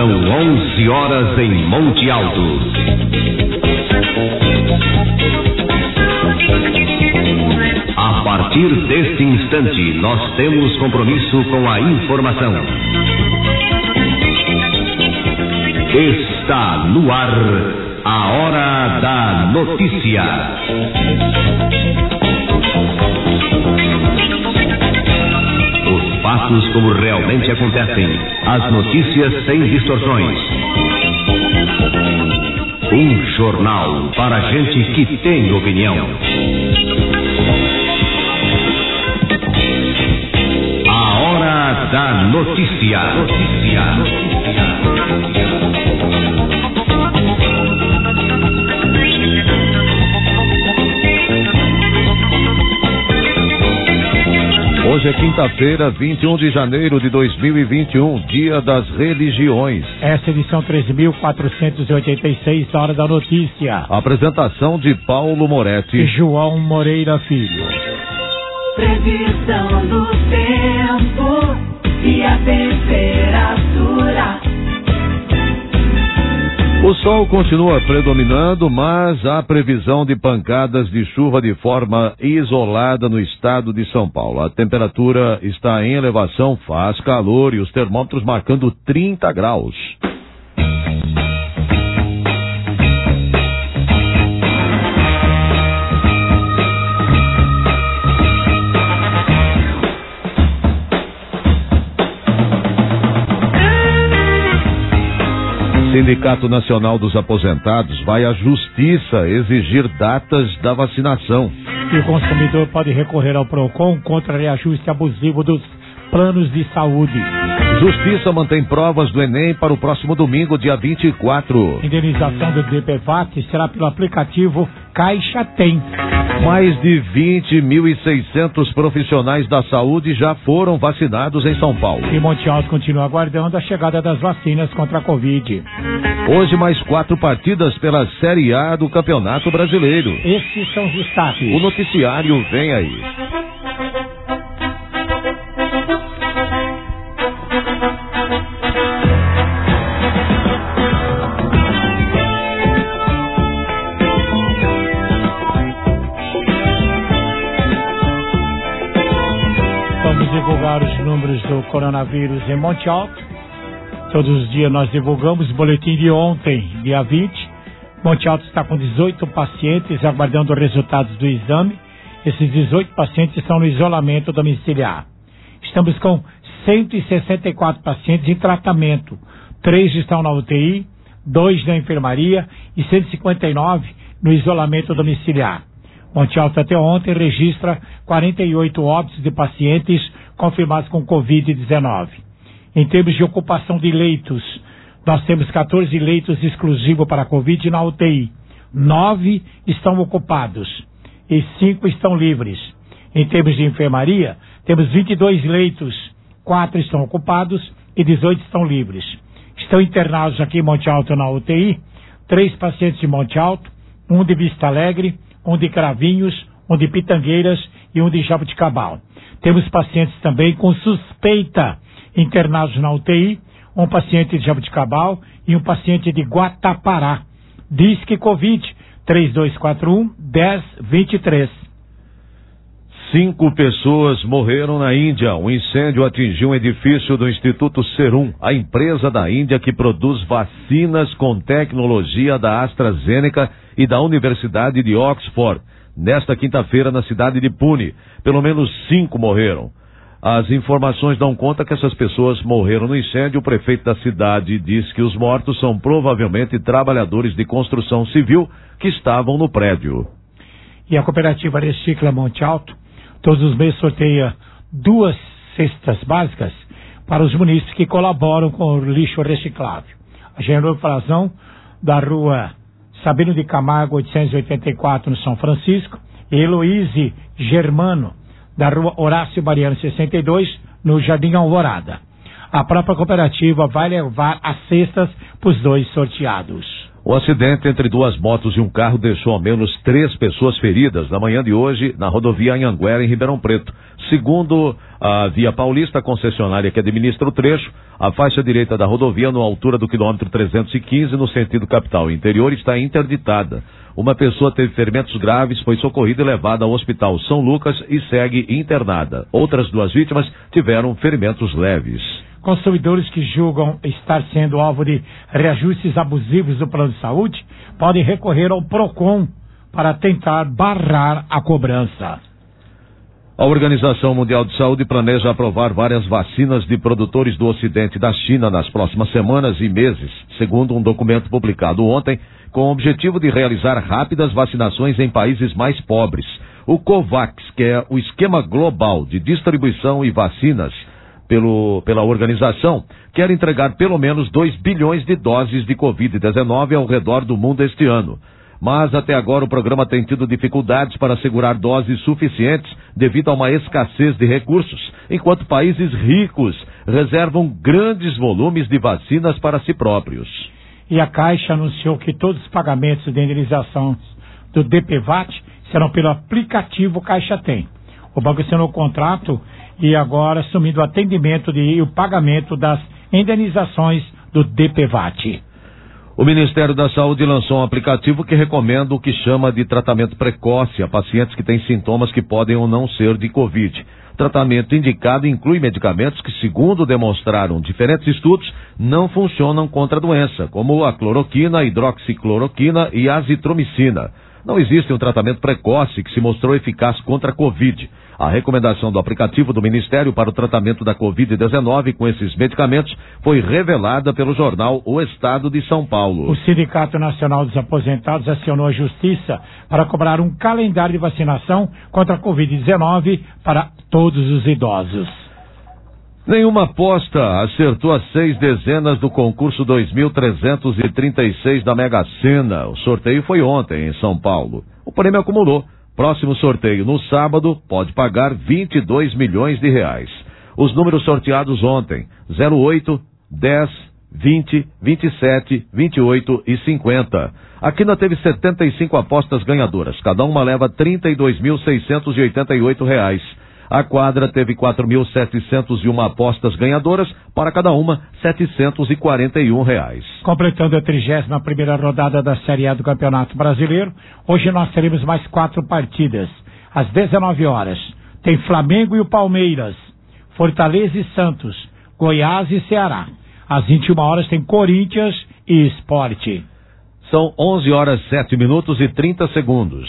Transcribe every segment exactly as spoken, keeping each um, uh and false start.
São onze horas em Monte Alto. A partir deste instante, nós temos compromisso com a informação. Está no ar a Hora da Notícia. Os fatos como realmente acontecem, as notícias sem distorções. Um jornal para gente que tem opinião. A Hora da Notícia. Notícia. Notícia. Hoje é quinta-feira, vinte e um de janeiro de dois mil e vinte e um, Dia das Religiões. Essa edição treze mil quatrocentos e oitenta e seis, Hora da Notícia. Apresentação de Paulo Moretti e João Moreira Filho. Previsão do tempo e a temperatura. O sol continua predominando, mas há previsão de pancadas de chuva de forma isolada no estado de São Paulo. A temperatura está em elevação, faz calor e os termômetros marcando trinta graus. Sindicato Nacional dos Aposentados vai à Justiça exigir datas da vacinação. E o consumidor pode recorrer ao PROCON contra reajuste abusivo dos planos de saúde. Justiça mantém provas do Enem para o próximo domingo, dia vinte e quatro. Indenização do D P V A T será pelo aplicativo Caixa Tem. Mais de vinte mil e seiscentos profissionais da saúde já foram vacinados em São Paulo. E Monte Alto continua aguardando a chegada das vacinas contra a Covid. Hoje mais quatro partidas pela Série A do Campeonato Brasileiro. Esses são os destaques. O noticiário vem aí. Divulgar os números do coronavírus em Monte Alto. Todos os dias nós divulgamos o boletim de ontem, dia vinte. Monte Alto está com dezoito pacientes aguardando os resultados do exame. Esses dezoito pacientes estão no isolamento domiciliar. Estamos com cento e sessenta e quatro pacientes em tratamento. Três estão na U T I, dois na enfermaria e cento e cinquenta e nove no isolamento domiciliar. Monte Alto até ontem registra quarenta e oito óbitos de pacientes confirmados com covid dezenove. Em termos de ocupação de leitos, nós temos quatorze leitos exclusivos para Covid na U T I. nove estão ocupados e cinco estão livres. Em termos de enfermaria, temos vinte e dois leitos, quatro estão ocupados e dezoito estão livres. Estão internados aqui em Monte Alto na U T I, três pacientes de Monte Alto, um de Vista Alegre, um de Cravinhos, um de Pitangueiras e um de Jabuticabal. Temos pacientes também com suspeita internados na U T I, um paciente de Jabuticabal e um paciente de Guatapará. Disque Covid, três dois quatro um, um zero dois três. Cinco pessoas morreram na Índia. Um incêndio atingiu um edifício do Instituto Serum, a empresa da Índia que produz vacinas com tecnologia da AstraZeneca e da Universidade de Oxford. Nesta quinta-feira, na cidade de Pune, pelo menos cinco morreram. As informações dão conta que essas pessoas morreram no incêndio. O prefeito da cidade diz que os mortos são provavelmente trabalhadores de construção civil que estavam no prédio. E a cooperativa Recicla Monte Alto todos os meses sorteia duas cestas básicas para os munícipes que colaboram com o lixo reciclável. A General Frazão, da rua Sabino de Camargo, oitocentos e oitenta e quatro, no São Francisco, e Heloíse Germano, da rua Horácio Mariano, sessenta e dois, no Jardim Alvorada. A própria cooperativa vai levar as cestas para os dois sorteados. O acidente entre duas motos e um carro deixou ao menos três pessoas feridas na manhã de hoje na rodovia Anhanguera, em Ribeirão Preto. Segundo a Via Paulista, a concessionária que administra o trecho, a faixa direita da rodovia, na altura do quilômetro trezentos e quinze, no sentido capital interior, está interditada. Uma pessoa teve ferimentos graves, foi socorrida e levada ao Hospital São Lucas e segue internada. Outras duas vítimas tiveram ferimentos leves. Consumidores que julgam estar sendo alvo de reajustes abusivos do plano de saúde podem recorrer ao PROCON para tentar barrar a cobrança. A Organização Mundial de Saúde planeja aprovar várias vacinas de produtores do Ocidente da China nas próximas semanas e meses, segundo um documento publicado ontem, com o objetivo de realizar rápidas vacinações em países mais pobres. O COVAX, que é o esquema global de distribuição e vacinas pelo, pela organização, quer entregar pelo menos dois bilhões de doses de covid dezenove ao redor do mundo este ano. Mas até agora o programa tem tido dificuldades para assegurar doses suficientes devido a uma escassez de recursos, enquanto países ricos reservam grandes volumes de vacinas para si próprios. E a Caixa anunciou que todos os pagamentos de indenização do D P V A T serão pelo aplicativo Caixa Tem. O banco assinou o contrato e agora assumindo o atendimento de, e o pagamento das indenizações do D P V A T. O Ministério da Saúde lançou um aplicativo que recomenda o que chama de tratamento precoce a pacientes que têm sintomas que podem ou não ser de Covid. Tratamento indicado inclui medicamentos que, segundo demonstraram diferentes estudos, não funcionam contra a doença, como a cloroquina, a hidroxicloroquina e a azitromicina. Não existe um tratamento precoce que se mostrou eficaz contra a Covid. A recomendação do aplicativo do Ministério para o tratamento da covid dezenove com esses medicamentos foi revelada pelo jornal O Estado de São Paulo. O Sindicato Nacional dos Aposentados acionou a Justiça para cobrar um calendário de vacinação contra a covid dezenove para todos os idosos. Nenhuma aposta acertou as seis dezenas do concurso dois mil trezentos e trinta e seis da Mega Sena. O sorteio foi ontem em São Paulo. O prêmio acumulou. Próximo sorteio no sábado pode pagar vinte e dois milhões de reais. Os números sorteados ontem: zero oito, dez, vinte, vinte e sete, vinte e oito e cinquenta. A Quina teve setenta e cinco apostas ganhadoras. Cada uma leva trinta e dois mil seiscentos e oitenta e oito reais. A quadra teve quatro mil setecentos e uma apostas ganhadoras, para cada uma setecentos e quarenta e um reais. Completando a trigésima primeira rodada da Série A do Campeonato Brasileiro, hoje nós teremos mais quatro partidas. Às dezenove horas, tem Flamengo e o Palmeiras, Fortaleza e Santos, Goiás e Ceará. Às vinte e uma horas tem Corinthians e Sport. São onze horas, sete minutos e trinta segundos.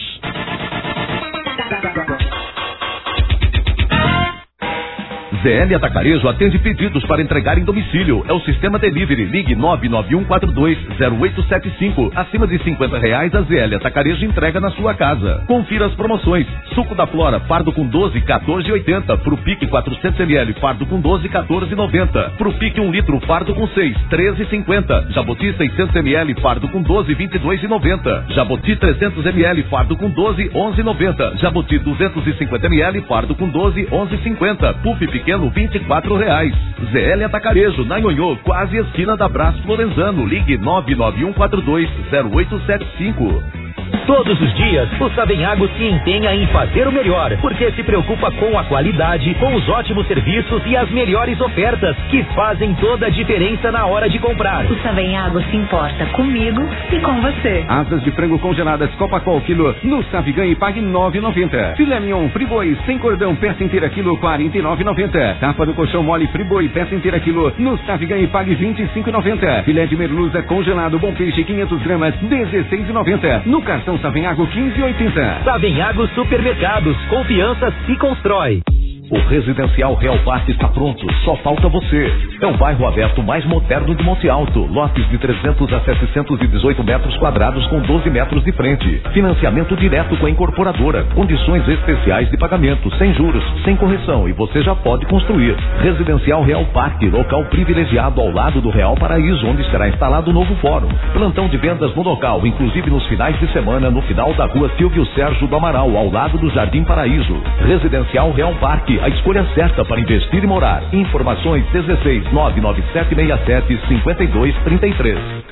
Z L Atacarejo atende pedidos para entregar em domicílio. É o sistema delivery. Ligue nove nove um quatro dois zero oito sete cinco. Acima de cinquenta reais, a Z L Atacarejo entrega na sua casa. Confira as promoções. Suco da Flora, fardo com doze, quatorze e oitenta. Pro Pique quatrocentos mililitros, fardo com doze, quatorze e noventa. Pro Pique um litro, fardo com seis, treze e cinquenta. Jaboti seiscentos mililitros, fardo com doze, vinte e dois e noventa. Jaboti trezentos mililitros, fardo com doze, onze e noventa. Jaboti duzentos e cinquenta mililitros, fardo com doze, onze e cinquenta. Puff pequeno vinte e quatro reais. Z L Atacarejo, na Nhonhô, quase esquina da Brás Florenzano. Ligue nove nove um quatro dois zero oito sete cinco. Todos os dias, o Savenhago se empenha em fazer o melhor, porque se preocupa com a qualidade, com os ótimos serviços e as melhores ofertas, que fazem toda a diferença na hora de comprar. O Savenhago se importa comigo e com você. Asas de frango congeladas Copacol quilo no Savigan e pague nove reais e noventa centavos. Filé mignon Friboi sem cordão peça inteira quilo quarenta e nove reais e noventa centavos. Tapa do colchão mole Friboi peça inteira quilo no Savigan e pague vinte e cinco reais e noventa centavos. Filé de merluza congelado Bom Peixe quinhentos gramas dezesseis reais e noventa centavos. No cartão Savenhago quinze e oitenta. Savenhago Supermercados, confiança se constrói. O Residencial Real Park está pronto, só falta você. É o bairro aberto mais moderno de Monte Alto. Lotes de trezentos a setecentos e dezoito metros quadrados com doze metros de frente. Financiamento direto com a incorporadora. Condições especiais de pagamento, sem juros, sem correção, e você já pode construir. Residencial Real Park, local privilegiado ao lado do Real Paraíso, onde será instalado o novo fórum. Plantão de vendas no local, inclusive nos finais de semana, no final da rua Silvio Sérgio do Amaral, ao lado do Jardim Paraíso. Residencial Real Park, a escolha certa para investir e morar. Informações dezesseis nove nove sete seis sete cinco dois três três.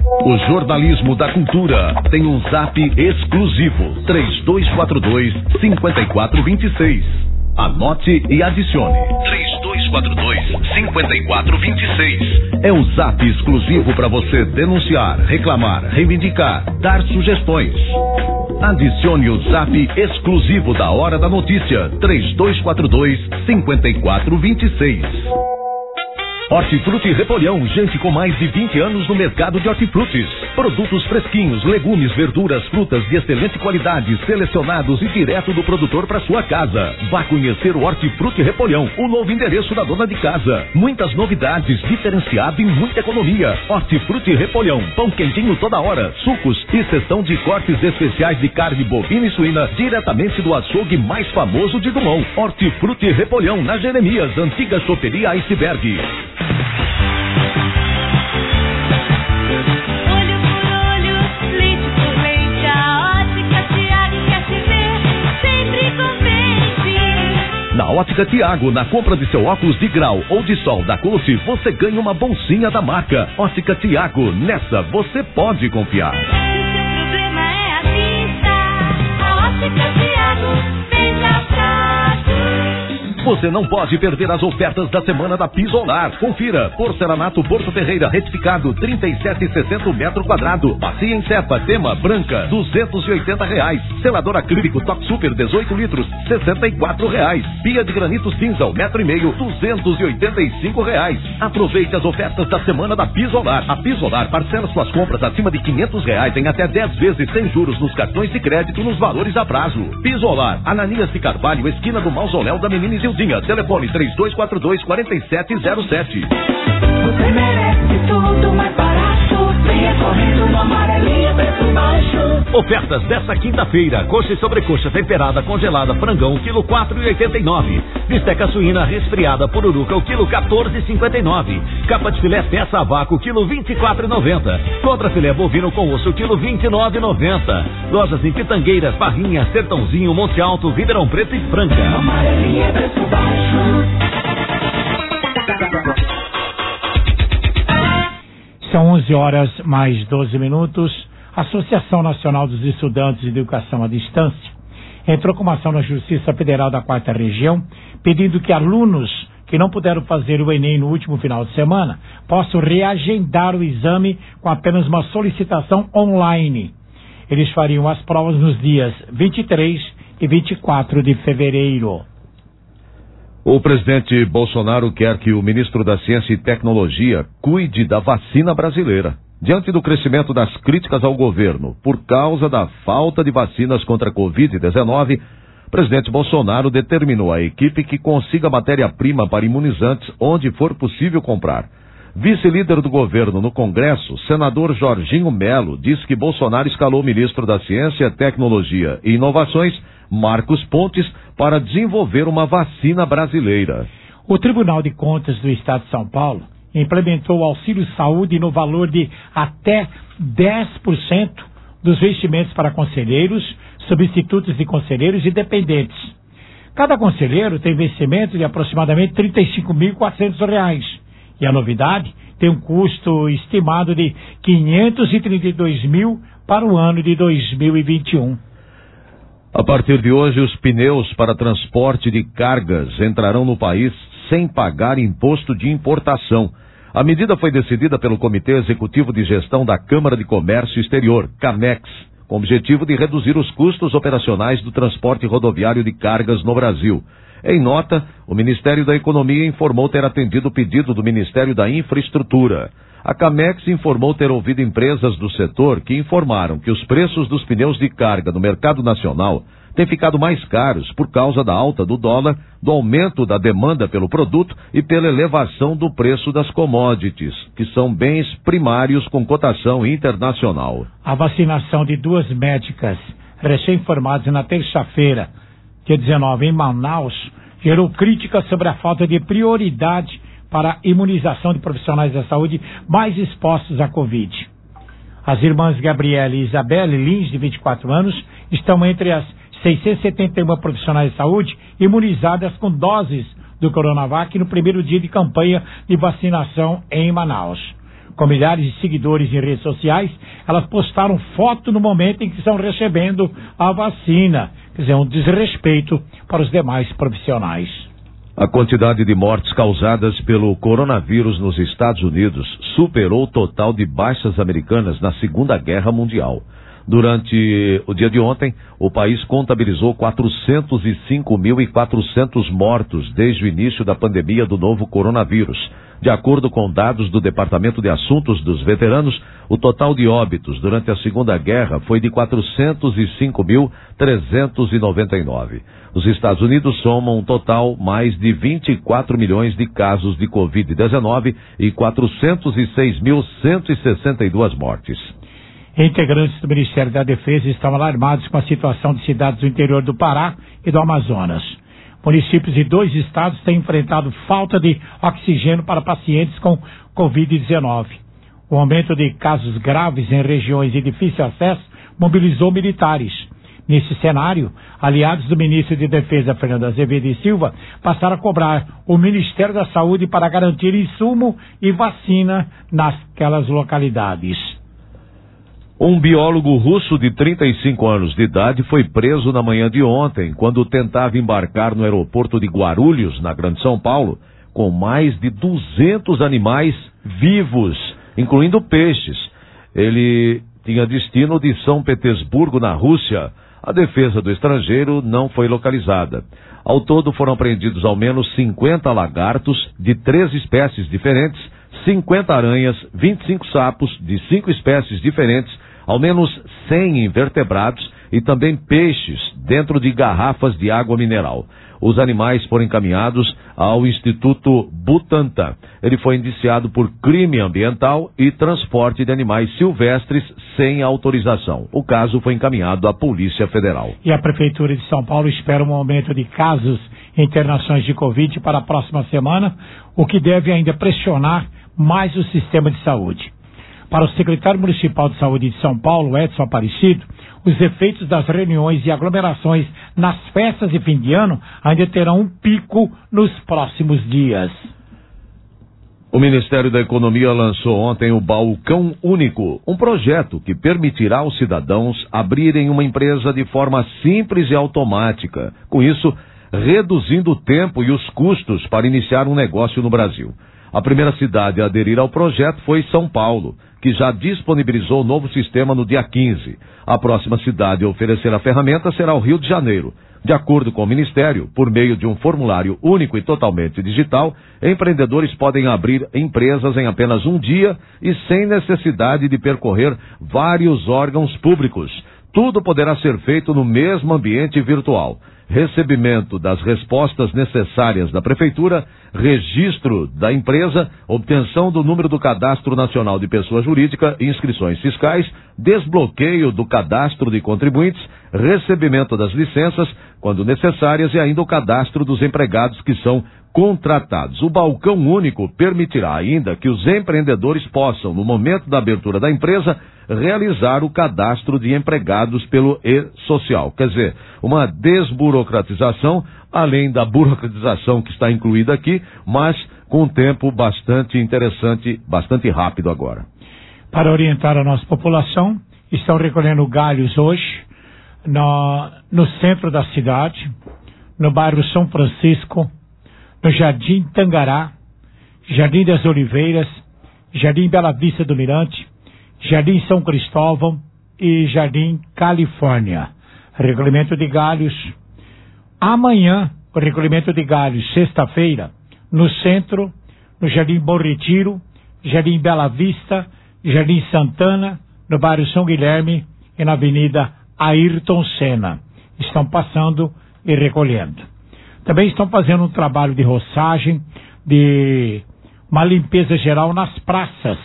O jornalismo da cultura tem um zap exclusivo, três dois quatro dois, cinco quatro dois seis. Anote e adicione. três dois quatro dois, cinco quatro dois seis. É o zap exclusivo para você denunciar, reclamar, reivindicar, dar sugestões. Adicione o zap exclusivo da Hora da Notícia, três dois quatro dois, cinco quatro dois seis. Hortifruti Repolhão, gente com mais de vinte anos no mercado de hortifrutis. Produtos fresquinhos, legumes, verduras, frutas de excelente qualidade, selecionados e direto do produtor para sua casa. Vá conhecer o Hortifruti Repolhão, o novo endereço da dona de casa. Muitas novidades, diferenciado e muita economia. Hortifruti Repolhão, pão quentinho toda hora, sucos e seção de cortes especiais de carne bovina e suína, diretamente do açougue mais famoso de Dumont. Hortifruti Repolhão, na Jeremias, antiga choperia Iceberg. Olho por olho, leite por leite, a Ótica Tiago quer te ver sempre contente. Na Ótica Tiago, na compra de seu óculos de grau ou de sol da Coach, você ganha uma bolsinha da marca. Ótica Tiago, nessa você pode confiar. Se seu problema é a vista, a Ótica Tiago vem já pra ti. Você não pode perder as ofertas da semana da Pisolar. Confira. Porcelanato Porto Ferreira retificado trinta e sete e sessenta metro quadrado. Bacia em cepa tema branca duzentos e oitenta reais. Selador acrílico Top Super dezoito litros sessenta e quatro reais. Pia de granito cinza um metro e meio duzentos e oitenta e cinco reais. Aproveite as ofertas da semana da Pisolar. A Pisolar parcela suas compras acima de quinhentos reais em até dez vezes sem juros nos cartões de crédito nos valores a prazo. Pisolar, Ananias de Carvalho, esquina do Mausoléu da Menina Isildinha. Telefone três dois quatro dois, quatro sete zero sete. Você merece tudo mais barato. Venha correndo no amarelinha, preço baixo. Ofertas dessa quinta-feira: coxa e sobrecoxa temperada congelada frangão, quilo quatro e oitenta e nove. Bisteca suína resfriada pururuca, o quilo quatorze e cinquenta e nove. Capa de filé peça a vácuo, quilo vinte e quatro e noventa. Contra filé bovino com osso, quilo vinte e nove e noventa. Lojas em Pitangueiras, Barrinha, Sertãozinho, Monte Alto, Ribeirão Preto e Franca. Amarelinha, preço baixo. São onze horas mais doze minutos. A Associação Nacional dos Estudantes de Educação à Distância entrou com uma ação na Justiça Federal da Quarta Região, pedindo que alunos que não puderam fazer o Enem no último final de semana possam reagendar o exame com apenas uma solicitação online. Eles fariam as provas nos dias vinte e três e vinte e quatro de fevereiro. O presidente Bolsonaro quer que o ministro da Ciência e Tecnologia cuide da vacina brasileira. Diante do crescimento das críticas ao governo por causa da falta de vacinas contra a covid dezenove, o presidente Bolsonaro determinou à equipe que consiga matéria-prima para imunizantes onde for possível comprar. Vice-líder do governo no Congresso, senador Jorginho Melo, disse que Bolsonaro escalou o ministro da Ciência, Tecnologia e Inovações, Marcos Pontes, para desenvolver uma vacina brasileira. O Tribunal de Contas do Estado de São Paulo implementou o auxílio saúde no valor de até dez por cento dos vencimentos para conselheiros, substitutos de conselheiros e dependentes. Cada conselheiro tem vencimento de aproximadamente trinta e cinco mil e quatrocentos reais. E a novidade tem um custo estimado de quinhentos e trinta e dois mil para o ano de dois mil e vinte e um. A partir de hoje, os pneus para transporte de cargas entrarão no país sem pagar imposto de importação. A medida foi decidida pelo Comitê Executivo de Gestão da Câmara de Comércio Exterior, CAMEX, com o objetivo de reduzir os custos operacionais do transporte rodoviário de cargas no Brasil. Em nota, o Ministério da Economia informou ter atendido o pedido do Ministério da Infraestrutura. A CAMEX informou ter ouvido empresas do setor que informaram que os preços dos pneus de carga no mercado nacional têm ficado mais caros por causa da alta do dólar, do aumento da demanda pelo produto e pela elevação do preço das commodities, que são bens primários com cotação internacional. A vacinação de duas médicas recém-formadas na terça-feira, dia dezenove, em Manaus, gerou críticas sobre a falta de prioridade para a imunização de profissionais da saúde mais expostos à Covid. As irmãs Gabriela e Isabelle Lins, de vinte e quatro anos, estão entre as seiscentos e setenta e um profissionais de saúde imunizadas com doses do Coronavac no primeiro dia de campanha de vacinação em Manaus. com milhares de seguidores em redes sociais, elas postaram foto no momento em que estão recebendo a vacina. Quer dizer, um desrespeito para os demais profissionais. A quantidade de mortes causadas pelo coronavírus nos Estados Unidos superou o total de baixas americanas na Segunda Guerra Mundial. Durante o dia de ontem, o país contabilizou quatrocentos e cinco mil e quatrocentos mortos desde o início da pandemia do novo coronavírus. De acordo com dados do Departamento de Assuntos dos Veteranos, o total de óbitos durante a Segunda Guerra foi de quatrocentos e cinco mil trezentos e noventa e nove. Os Estados Unidos somam um total mais de vinte e quatro milhões de casos de covid dezenove e quatrocentos e seis mil cento e sessenta e duas mortes. Integrantes do Ministério da Defesa estão alarmados com a situação de cidades do interior do Pará e do Amazonas. Municípios de dois estados têm enfrentado falta de oxigênio para pacientes com covid dezenove. O aumento de casos graves em regiões de difícil acesso mobilizou militares. Nesse cenário, aliados do ministro de Defesa, Fernando Azevedo e Silva, passaram a cobrar o Ministério da Saúde para garantir insumo e vacina naquelas localidades. Um biólogo russo de trinta e cinco anos de idade foi preso na manhã de ontem, quando tentava embarcar no aeroporto de Guarulhos, na Grande São Paulo, com mais de duzentos animais vivos, incluindo peixes. Ele tinha destino de São Petersburgo, na Rússia. A defesa do estrangeiro não foi localizada. Ao todo foram apreendidos ao menos cinquenta lagartos de três espécies diferentes, cinquenta aranhas, vinte e cinco sapos de cinco espécies diferentes, ao menos cem invertebrados e também peixes dentro de garrafas de água mineral. Os animais foram encaminhados ao Instituto Butantan. Ele foi indiciado por crime ambiental e transporte de animais silvestres sem autorização. O caso foi encaminhado à Polícia Federal. E a Prefeitura de São Paulo espera um aumento de casos e internações de Covid para a próxima semana, o que deve ainda pressionar mais o sistema de saúde. Para o secretário municipal de saúde de São Paulo, Edson Aparecido, os efeitos das reuniões e aglomerações nas festas de fim de ano ainda terão um pico nos próximos dias. O Ministério da Economia lançou ontem o Balcão Único, um projeto que permitirá aos cidadãos abrirem uma empresa de forma simples e automática. Com isso, reduzindo o tempo e os custos para iniciar um negócio no Brasil. A primeira cidade a aderir ao projeto foi São Paulo, que já disponibilizou o novo sistema no dia quinze. A próxima cidade a oferecer a ferramenta será o Rio de Janeiro. De acordo com o Ministério, por meio de um formulário único e totalmente digital, empreendedores podem abrir empresas em apenas um dia e sem necessidade de percorrer vários órgãos públicos. Tudo poderá ser feito no mesmo ambiente virtual. Recebimento das respostas necessárias da Prefeitura, registro da empresa, obtenção do número do Cadastro Nacional de Pessoa Jurídica, inscrições fiscais, desbloqueio do cadastro de contribuintes, recebimento das licenças, quando necessárias, e ainda o cadastro dos empregados que são contratados. O Balcão Único permitirá ainda que os empreendedores possam, no momento da abertura da empresa, realizar o cadastro de empregados pelo e-social. Quer dizer, uma desburocratização, além da burocratização que está incluída aqui, mas com um tempo bastante interessante, bastante rápido agora. Para orientar a nossa população, estão recolhendo galhos hoje no, no centro da cidade, no bairro São Francisco, no Jardim Tangará, Jardim das Oliveiras, Jardim Bela Vista do Mirante, Jardim São Cristóvão e Jardim Califórnia. Recolhimento de galhos. Amanhã, o recolhimento de galhos, sexta-feira, no centro, no Jardim Bom Retiro, Jardim Bela Vista, Jardim Santana, no bairro São Guilherme e na Avenida Ayrton Senna. Estão passando e recolhendo. Também estão fazendo um trabalho de roçagem, de uma limpeza geral nas praças.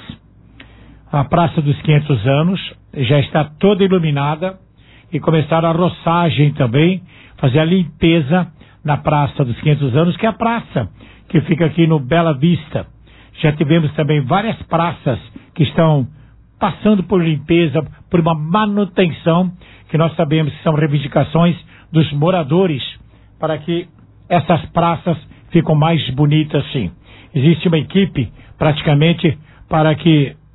A Praça dos quinhentos anos já está toda iluminada e começaram a roçagem também, fazer a limpeza na Praça dos quinhentos anos, que é a praça que fica aqui no Bela Vista. Já tivemos também várias praças que estão passando por limpeza, por uma manutenção, que nós sabemos que são reivindicações dos moradores, para que essas praças fiquem mais bonitas, sim. Existe uma equipe, praticamente, para que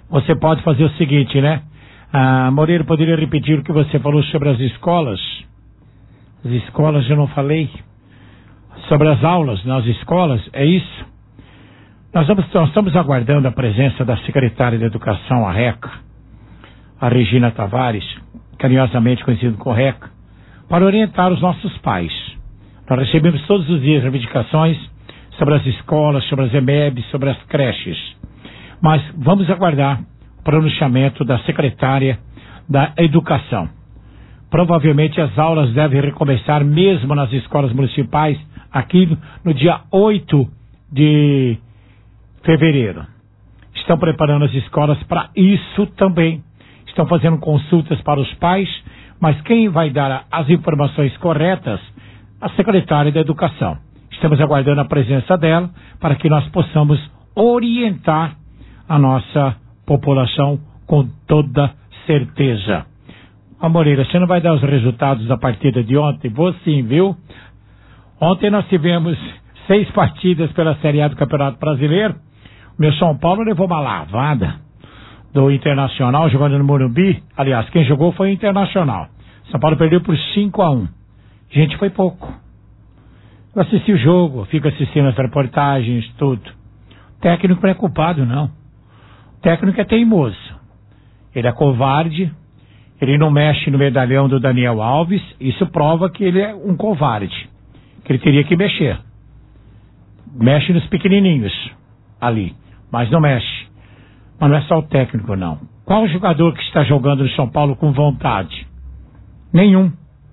você pode fazer o seguinte, né? Ah, Moreira, poderia repetir o que você falou sobre as escolas? As escolas eu não falei. Sobre as aulas nas escolas, é isso? Nós, vamos, nós estamos aguardando a presença da secretária de Educação, a RECA, a Regina Tavares, carinhosamente conhecida como RECA, para orientar os nossos pais. Nós recebemos todos os dias reivindicações sobre as escolas, sobre as E M E Bs, sobre as creches. Mas vamos aguardar o pronunciamento da secretária da Educação. Provavelmente as aulas devem recomeçar mesmo nas escolas municipais aqui no, no dia oito de fevereiro. Estão preparando as escolas para isso também. Estão fazendo consultas para os pais, mas quem vai dar as informações corretas? A secretária da Educação. Estamos aguardando a presença dela para que nós possamos orientar a nossa população com toda certeza. Ah, Moreira, você não vai dar os resultados da partida de ontem? Vou sim, viu? Ontem nós tivemos seis partidas pela Série A do Campeonato Brasileiro. O meu São Paulo levou uma lavada do Internacional jogando no Morumbi. Aliás, quem jogou foi o Internacional. São Paulo perdeu por cinco a um. Gente, foi pouco. Eu assisti o jogo, fico assistindo as reportagens, tudo. O técnico não é culpado, não. O técnico é teimoso. Ele é covarde. Ele não mexe no medalhão do Daniel Alves. Isso prova que ele é um covarde. Que ele teria que mexer. Mexe nos pequenininhos ali, mas não mexe. Mas não é só o técnico, não. Qual jogador que está jogando no São Paulo com vontade? Nenhum.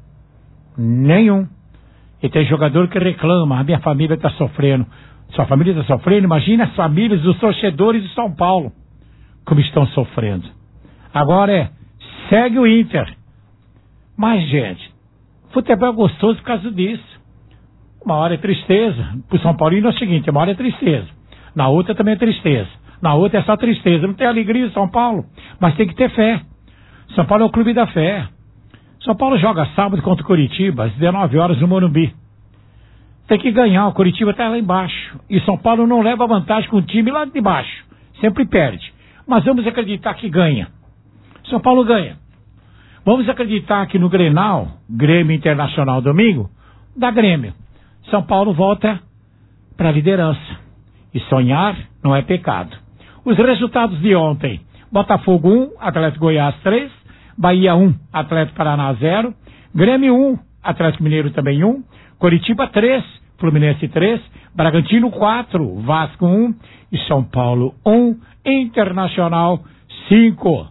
Nenhum. E tem jogador que reclama, a minha família está sofrendo. Sua família está sofrendo? Imagina as famílias dos torcedores de São Paulo, como estão sofrendo. Agora é, segue o Inter. Mas, gente, futebol é gostoso por causa disso. Uma hora é tristeza. Para o São Paulino é o seguinte, uma hora é tristeza. Na outra também é tristeza. Na outra é só tristeza. Não tem alegria em São Paulo, mas tem que ter fé. São Paulo é o clube da fé. São Paulo joga sábado contra o Coritiba, às dezenove horas no Morumbi. Tem que ganhar, o Coritiba está lá embaixo. E São Paulo não leva vantagem com o time lá de baixo. Sempre perde. Mas vamos acreditar que ganha. São Paulo ganha. Vamos acreditar que no Grenal, Grêmio Internacional domingo, dá Grêmio. São Paulo volta para a liderança. E sonhar não é pecado. Os resultados de ontem: Botafogo um, Atlético Goiás três, Bahia um, Atlético Paraná zero, Grêmio um, Atlético Mineiro também um, Coritiba três, Fluminense três, Bragantino quatro, Vasco um e São Paulo um, Internacional cinco.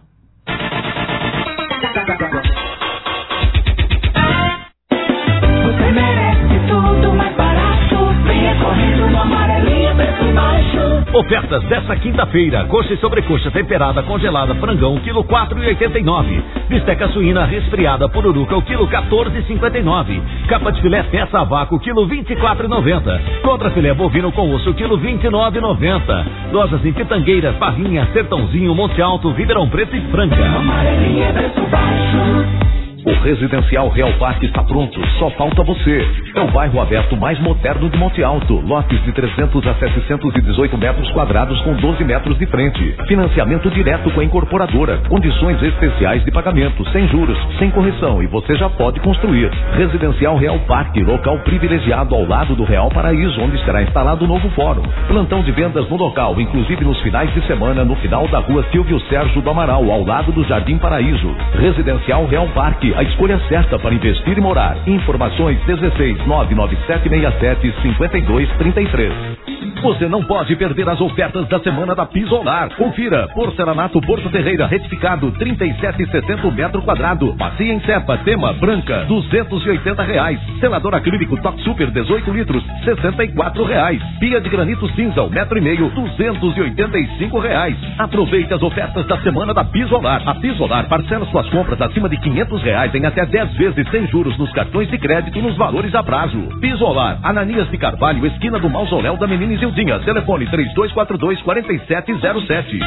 Você merece tudo mais barato. Venha correndo no Amarelinha, preço baixo. Ofertas desta quinta-feira: coxa e sobrecoxa temperada congelada frangão, quilo quatro e oitenta e nove. Bisteca suína resfriada pururuca, o quilo quatorze e cinquenta e nove. Capa de filé peça a vácuo, quilo vinte e quatro e noventa. Contra filé bovino com osso, quilo vinte e nove e noventa. Lojas em Pitangueiras, Barrinha, Sertãozinho, Monte Alto, Ribeirão Preto e Franca. Amarelinha, preço baixo. O Residencial Real Parque está pronto, só falta você. É o bairro aberto mais moderno de Monte Alto. Lotes de trezentos a setecentos e dezoito metros quadrados com doze metros de frente. Financiamento direto com a incorporadora. Condições especiais de pagamento, sem juros, sem correção, e você já pode construir. Residencial Real Parque, local privilegiado ao lado do Real Paraíso, onde será instalado o novo fórum. Plantão de vendas no local, inclusive nos finais de semana, no final da rua Silvio Sérgio do Amaral, ao lado do Jardim Paraíso. Residencial Real Parque, a escolha certa para investir e morar. Informações dezesseis, nove nove sete seis sete, cinco dois três três. Você não pode perder as ofertas da semana da Pisolar. Confira: porcelanato Porto Ferreira retificado, trinta e sete e sessenta metro quadrado. Bacia em cepa tema branca, duzentos e oitenta reais. Selador acrílico Top Super dezoito litros, sessenta e quatro reais. Pia de granito cinza, um metro e meio, duzentos e oitenta e cinco reais. Aproveite as ofertas da semana da Pisolar. A Pisolar parcela suas compras acima de quinhentos reais em até dez vezes sem juros nos cartões de crédito nos valores a prazo. Pisolar, Ananias de Carvalho, esquina do Mausoléu da Menina Isildinha. Telefone três dois quatro dois, quatro sete zero sete.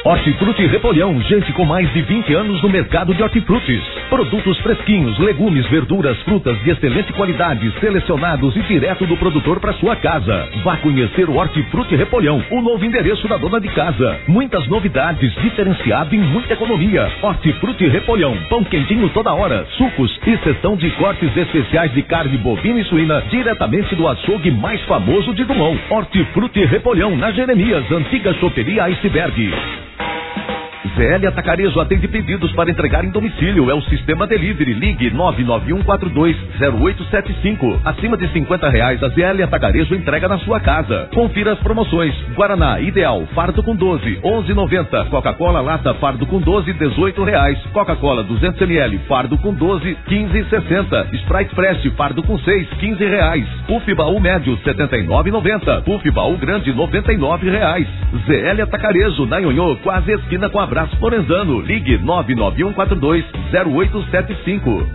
Hortifruti Repolhão, gente com mais de vinte anos no mercado de hortifrutis. Produtos fresquinhos, legumes, verduras, frutas de excelente qualidade, selecionados e direto do produtor para sua casa. Vá conhecer o Hortifruti Repolhão, o novo endereço da dona de casa. Muitas novidades, diferenciado e muita economia. Hortifruti Repolhão, pão quentinho toda hora, sucos e seção de cortes especiais de carne bovina e suína, diretamente do açougue mais famoso de Dumont. Hortifruti Repolhão, na Jeremias, antiga choperia Iceberg. Z L Atacarejo atende pedidos para entregar em domicílio. É o sistema delivery. Ligue nove nove um quatro dois zero oito sete cinco. Acima de cinquenta reais, a Z L Atacarejo entrega na sua casa. Confira as promoções. Guaraná Ideal, fardo com doze, onze e noventa. Coca-Cola Lata, fardo com doze, dezoito reais. Coca-Cola duzentos mililitros, fardo com doze, quinze e sessenta. Sprite Fresh, fardo com seis, quinze reais. Puff Baú Médio, setenta e nove e noventa. Puff Baú Grande, noventa e nove reais. Z L Atacarejo, na Nhonhô, quase esquina com a Abraço Florenzano. Ligue nove nove um quatro dois zero oito sete cinco. Olho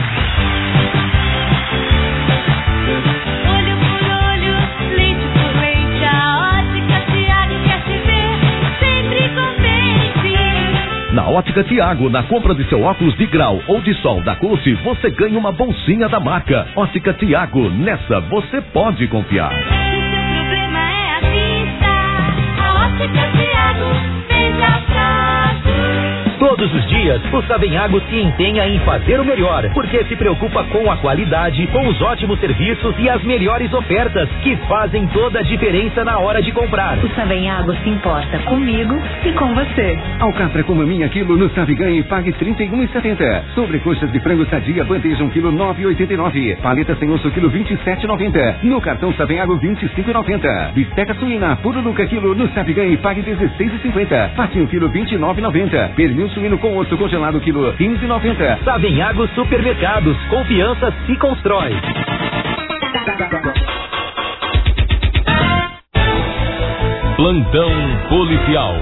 por olho, leite por leite, a Ótica Tiago quer te ver sempre contente. Na Ótica Tiago, na compra de seu óculos de grau ou de sol da Coach, você ganha uma bolsinha da marca. Ótica Tiago, nessa você pode confiar. Se seu problema é a vista, a Ótica Tiago vem a casa. Todos os dias, o Savenhago se empenha em fazer o melhor, porque se preocupa com a qualidade, com os ótimos serviços e as melhores ofertas, que fazem toda a diferença na hora de comprar. O Savenhago se importa comigo e com você. Alcatra com maminha quilo no Savigan e pague trinta e um reais e setenta centavos. Sobrecoxas de frango sadia, bandeja um quilo nove reais e oitenta e nove centavos. Paleta sem osso quilo vinte e sete reais e noventa centavos. No cartão Savenhago vinte e cinco reais e noventa centavos. Bisteca suína puro Luca quilo no Savigan e pague dezesseis reais e cinquenta centavos. Patinho quilo vinte e nove reais e noventa centavos. Pernil suíno com osso congelado quilo quinze reais e noventa centavos. Savenhago Supermercados, confiança se constrói. Plantão policial.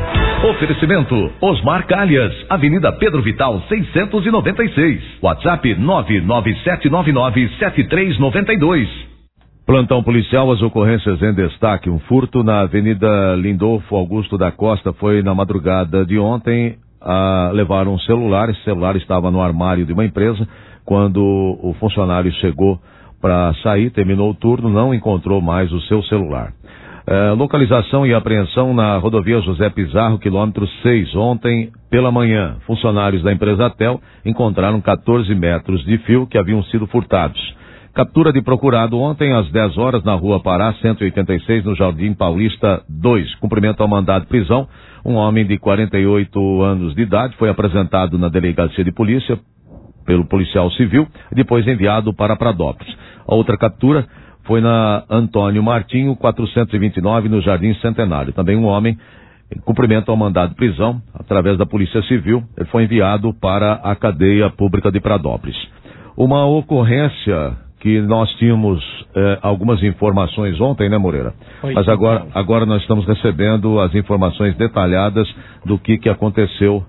Oferecimento Osmar Calhas, Avenida Pedro Vital seiscentos e noventa e seis. WhatsApp nove nove sete nove nove sete três nove dois. Plantão policial, as ocorrências em destaque. Um furto na Avenida Lindolfo Augusto da Costa foi na madrugada de ontem. A levar um celular, esse celular estava no armário de uma empresa. Quando o funcionário chegou para sair, terminou o turno, não encontrou mais o seu celular. É, localização e apreensão na rodovia José Pizarro, quilômetro seis. Ontem pela manhã, funcionários da empresa Atel encontraram quatorze metros de fio que haviam sido furtados. Captura de procurado ontem às dez horas na Rua Pará, cento e oitenta e seis, no Jardim Paulista dois. Cumprimento ao mandado de prisão. Um homem de quarenta e oito anos de idade foi apresentado na delegacia de polícia pelo policial civil e depois enviado para Pradópolis. A outra captura foi na Antônio Martinho, quatrocentos e vinte e nove, no Jardim Centenário. Também um homem, em cumprimento ao mandado de prisão, através da Polícia Civil, ele foi enviado para a cadeia pública de Pradópolis. Uma ocorrência que nós tínhamos eh, algumas informações ontem, né, Moreira? Foi. Mas agora, agora nós estamos recebendo as informações detalhadas do que, que aconteceu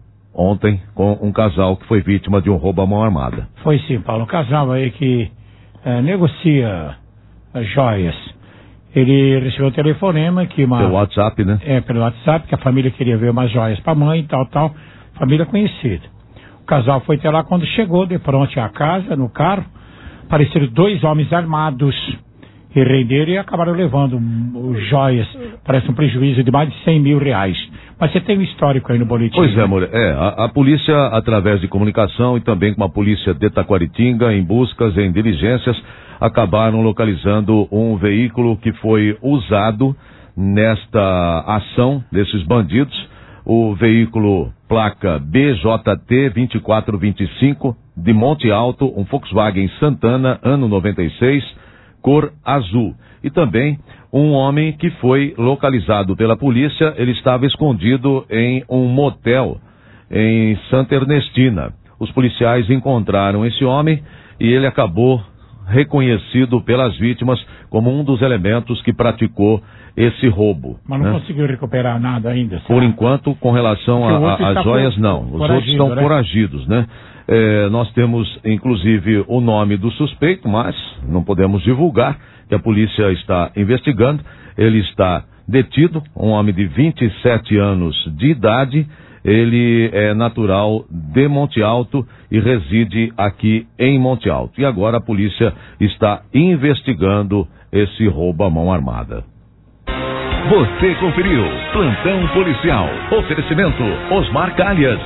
ontem com um casal que foi vítima de um roubo à mão armada. Foi sim, Paulo. Um casal aí que eh, negocia as joias. Ele recebeu um telefonema que uma... Pelo WhatsApp, né? É, pelo WhatsApp, que a família queria ver umas joias para a mãe e tal, tal. Família conhecida. O casal foi até lá, quando chegou, de pronto à casa, no carro, apareceram dois homens armados e renderam e acabaram levando um, joias. Parece um prejuízo de mais de cem mil reais. Mas você tem um histórico aí no boletim. Pois é, amor. É, a, a polícia, através de comunicação e também com a polícia de Taquaritinga, em buscas, em diligências, acabaram localizando um veículo que foi usado nesta ação desses bandidos. O veículo placa B J T vinte e quatro vinte e cinco, de Monte Alto, um Volkswagen Santana, ano noventa e seis, cor azul. E também um homem que foi localizado pela polícia. Ele estava escondido em um motel em Santa Ernestina. Os policiais encontraram esse homem e ele acabou reconhecido pelas vítimas como um dos elementos que praticou esse roubo. Mas não né? conseguiu recuperar nada ainda? Por enquanto, com relação às joias, não. Os outros estão né? foragidos, né? É, nós temos, inclusive, o nome do suspeito, mas não podemos divulgar, que a polícia está investigando. Ele está detido um homem de vinte e sete anos de idade. Ele é natural de Monte Alto e reside aqui em Monte Alto. E agora a polícia está investigando esse roubo à mão armada. Você conferiu Plantão Policial. Oferecimento Osmar Calhas.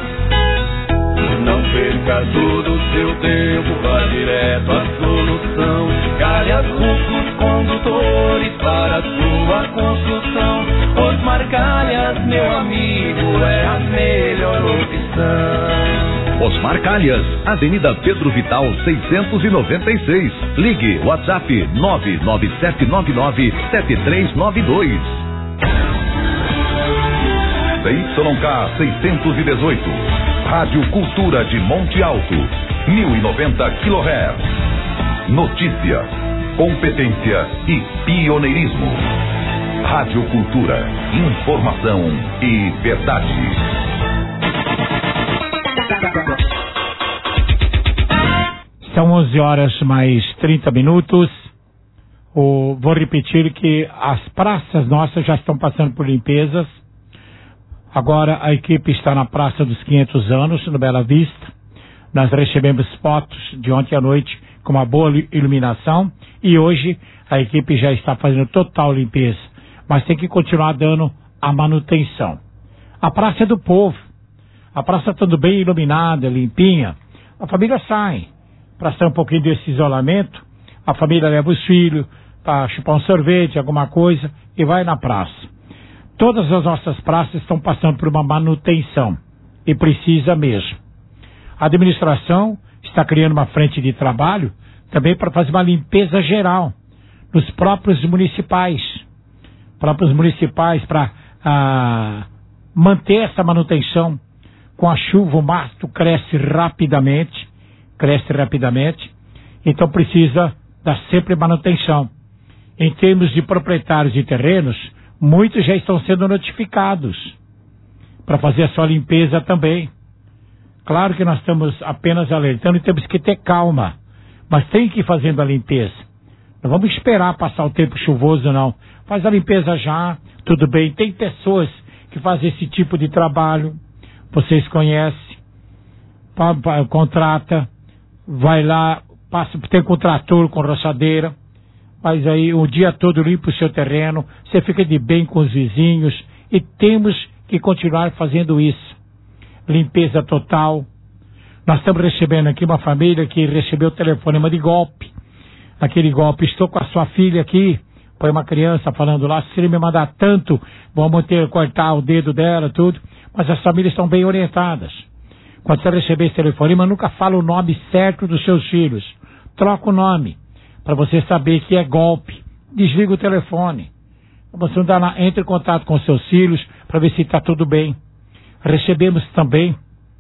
Não perca todo o seu tempo, vá direto à solução. Calhas Rufos Condutores para a sua construção. Osmar Calhas, meu amigo, é a melhor opção. Osmar Calhas, Avenida Pedro Vital seiscentos e noventa e seis. Ligue WhatsApp nove nove sete nove nove sete três nove dois. C Y K seiscentos e dezoito. Rádio Cultura de Monte Alto, mil e noventa quilohertz. Notícia, competência e pioneirismo. Rádio Cultura, informação e verdade. São onze horas mais trinta minutos. O, vou repetir que as praças nossas já estão passando por limpezas. Agora a equipe está na Praça dos quinhentos anos, no Bela Vista. Nós recebemos fotos de ontem à noite com uma boa iluminação e hoje a equipe já está fazendo total limpeza. Mas tem que continuar dando a manutenção. A praça é do povo. A praça estando bem iluminada, limpinha, a família sai para sair um pouquinho desse isolamento. A família leva os filhos para chupar um sorvete, alguma coisa e vai na praça. Todas as nossas praças estão passando por uma manutenção e precisa mesmo. A administração está criando uma frente de trabalho também para fazer uma limpeza geral nos próprios municipais. Próprios municipais para ah, manter essa manutenção. Com a chuva o mato cresce rapidamente, cresce rapidamente, então precisa dar sempre manutenção. Em termos de proprietários de terrenos, muitos já estão sendo notificados para fazer a sua limpeza também. Claro que nós estamos apenas alertando e temos que ter calma, mas tem que ir fazendo a limpeza. Não vamos esperar passar o tempo chuvoso, não. Faz a limpeza já, tudo bem. Tem pessoas que fazem esse tipo de trabalho, vocês conhecem, contrata, vai lá, passa, tem com trator, com roçadeira, mas aí o dia todo limpa o seu terreno, você fica de bem com os vizinhos e temos que continuar fazendo isso. Limpeza total. Nós estamos recebendo aqui uma família que recebeu telefonema de golpe. Aquele golpe, estou com a sua filha aqui, põe uma criança falando lá, se ele me mandar tanto, vamos ter que cortar o dedo dela, tudo. Mas as famílias estão bem orientadas. Quando você receber esse telefonema, nunca fala o nome certo dos seus filhos. Troca o nome, para você saber que é golpe. Desliga o telefone. Você não entra em contato com seus filhos para ver se está tudo bem. Recebemos também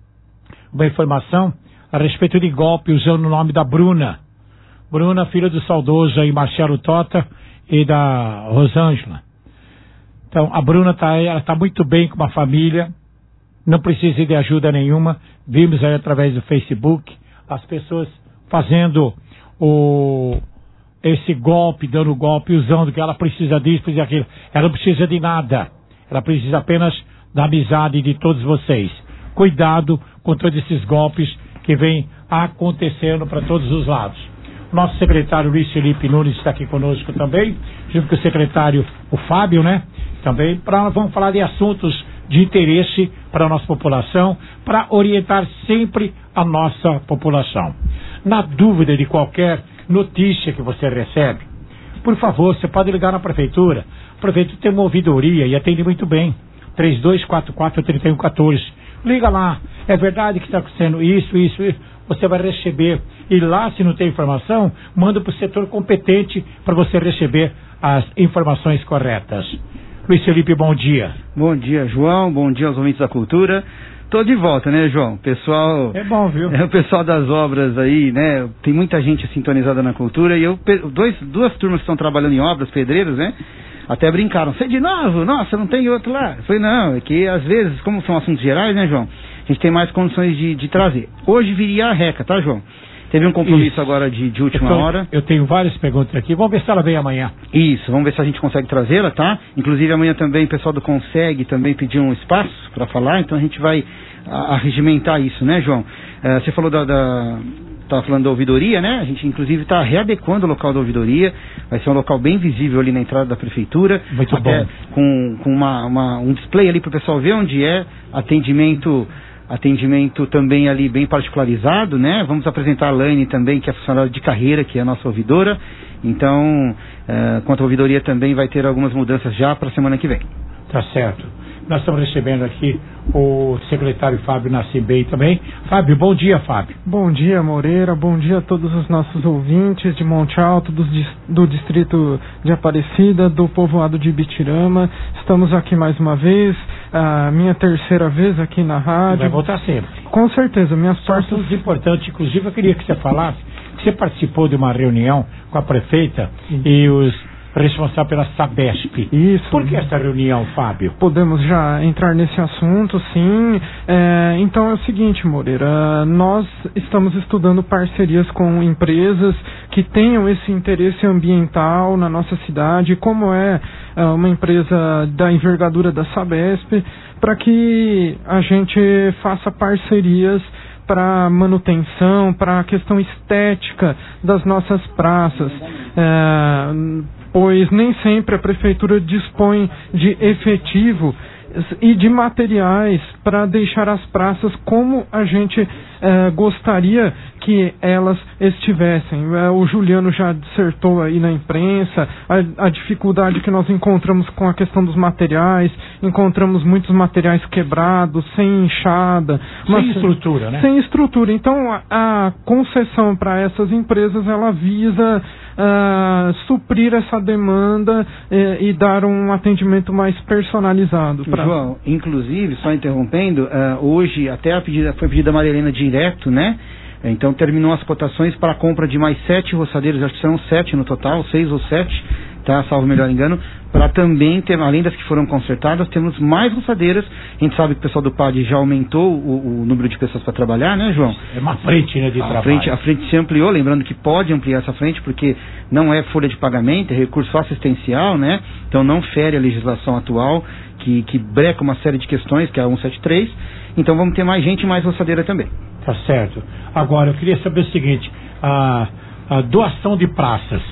uma informação a respeito de golpe usando o nome da Bruna. Bruna, filha do saudoso aí Marcelo Tota e da Rosângela. Então, a Bruna está aí, ela está muito bem com uma família, não precisa de ajuda nenhuma. Vimos aí através do Facebook as pessoas fazendo o... esse golpe, dando golpe, usando que ela precisa disso, precisa daquilo. Ela não precisa de nada. Ela precisa apenas da amizade de todos vocês. Cuidado com todos esses golpes que vêm acontecendo para todos os lados. Nosso secretário Luiz Felipe Nunes está aqui conosco também, junto com o secretário, o Fábio, né? Também, para nós vamos falar de assuntos de interesse para a nossa população, para orientar sempre a nossa população. Na dúvida de qualquer notícia que você recebe, por favor, você pode ligar na prefeitura. A prefeitura tem uma ouvidoria e atende muito bem. três dois quatro quatro, três um um quatro. Liga lá. É verdade que está acontecendo isso, isso, isso. Você vai receber. E lá, se não tem informação, manda para o setor competente para você receber as informações corretas. Luiz Felipe, bom dia. Bom dia, João. Bom dia aos ouvintes da cultura. Tô de volta, né, João? Pessoal... É bom, viu? É o pessoal das obras aí, né? Tem muita gente sintonizada na cultura e eu... Dois, duas turmas que estão trabalhando em obras, pedreiros, né? Até brincaram. Você de novo? Nossa, não tem outro lá? Eu falei, não, é que às vezes, como são assuntos gerais, né, João? A gente tem mais condições de, de trazer. Hoje viria a RECA, tá, João? Teve um compromisso Isso. agora de, de última eu tô, hora. Eu tenho várias perguntas aqui. Vamos ver se ela vem amanhã. Isso, vamos ver se a gente consegue trazê-la, tá? Inclusive amanhã também o pessoal do Consegue também pediu um espaço para falar, então a gente vai a, a regimentar isso, né, João? Uh, você falou da... da Estava falando da ouvidoria, né? A gente, inclusive, está readequando o local da ouvidoria. Vai ser um local bem visível ali na entrada da prefeitura. Muito até bom. Com, com uma, uma, um display ali para o pessoal ver onde é. Atendimento, atendimento também ali bem particularizado, né? Vamos apresentar a Laine também, que é funcionária de carreira, que é a nossa ouvidora. Então, uh, quanto à ouvidoria também vai ter algumas mudanças já para a semana que vem. Tá certo. Nós estamos recebendo aqui o secretário Fábio Nascimento também. Fábio, bom dia, Fábio. Bom dia, Moreira. Bom dia a todos os nossos ouvintes de Monte Alto, do, do distrito de Aparecida, do povoado de Ibitirama. Estamos aqui mais uma vez, a minha terceira vez aqui na rádio. Vai voltar sempre. Com certeza, minhas São portas... assuntos importantes. Inclusive, eu queria que você falasse que você participou de uma reunião com a prefeita Sim. e os responsável pela Sabesp. Isso. Por que essa reunião, Fábio? Podemos já entrar nesse assunto, sim. É, então é o seguinte, Moreira, nós estamos estudando parcerias com empresas que tenham esse interesse ambiental na nossa cidade, como é, é uma empresa da envergadura da Sabesp, para que a gente faça parcerias para manutenção, para a questão estética das nossas praças. É, pois nem sempre a prefeitura dispõe de efetivo e de materiais para deixar as praças como a gente eh, gostaria que elas estivessem. Eh, o Juliano já dissertou aí na imprensa a, a dificuldade que nós encontramos com a questão dos materiais, encontramos muitos materiais quebrados, sem enxada. Sem mas, estrutura, né? Sem estrutura. Então a, a concessão para essas empresas, ela visa Uh, suprir essa demanda eh, e dar um atendimento mais personalizado. Pra... João, inclusive, só interrompendo, uh, hoje até a pedida, foi pedida a Maria Helena direto, né? Então terminou as cotações para a compra de mais sete roçadeiros, acho que são sete no total, seis ou sete, tá? Salvo melhor engano, para também ter, além das que foram consertadas, temos mais roçadeiras. A gente sabe que o pessoal do P A D já aumentou o, o número de pessoas para trabalhar, né, João? É uma frente, né, de a trabalho. Frente, a frente se ampliou, lembrando que pode ampliar essa frente, porque não é folha de pagamento, é recurso assistencial, né? Então não fere a legislação atual, que, que breca uma série de questões, que é a cento e setenta e três. Então vamos ter mais gente e mais roçadeira também. Tá certo. Agora, eu queria saber o seguinte, a, a doação de praças.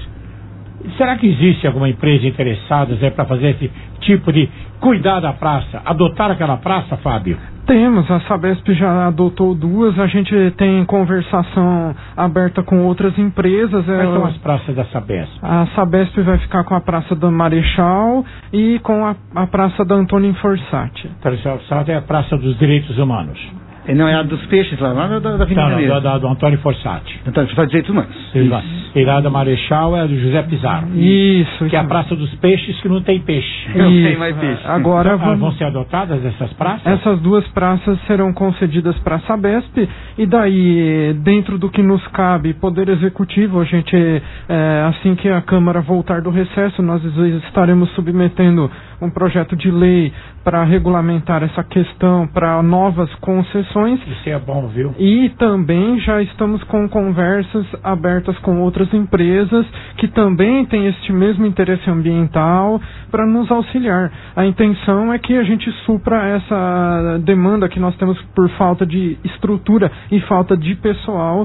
Será que existe alguma empresa interessada é, para fazer esse tipo de cuidar da praça, adotar aquela praça, Fábio? Temos, a Sabesp já adotou duas, a gente tem conversação aberta com outras empresas. Quais ela... são as praças da Sabesp? A Sabesp vai ficar com a Praça da Marechal e com a, a Praça da Antônio Fossati. É a Praça dos Direitos Humanos. Não, é a dos peixes lá, lá da, da Avenida Não, mesmo. da, da, do Antônio Fossati. Antônio Fossati, Direitos Humanos. E lá da Marechal é a do José Pizarro. Isso. Que é a Praça dos Peixes, que não tem peixe. Não tem mais peixe. Agora então, vamos... vão ser adotadas essas praças? Essas duas praças serão concedidas para a Sabesp, e daí, dentro do que nos cabe, Poder Executivo, a gente, é, assim que a Câmara voltar do recesso, nós estaremos submetendo um projeto de lei para regulamentar essa questão para novas concessões. Isso é bom, viu? E também já estamos com conversas abertas com outras empresas que também têm este mesmo interesse ambiental para nos auxiliar. A intenção é que a gente supra essa demanda que nós temos por falta de estrutura e falta de pessoal,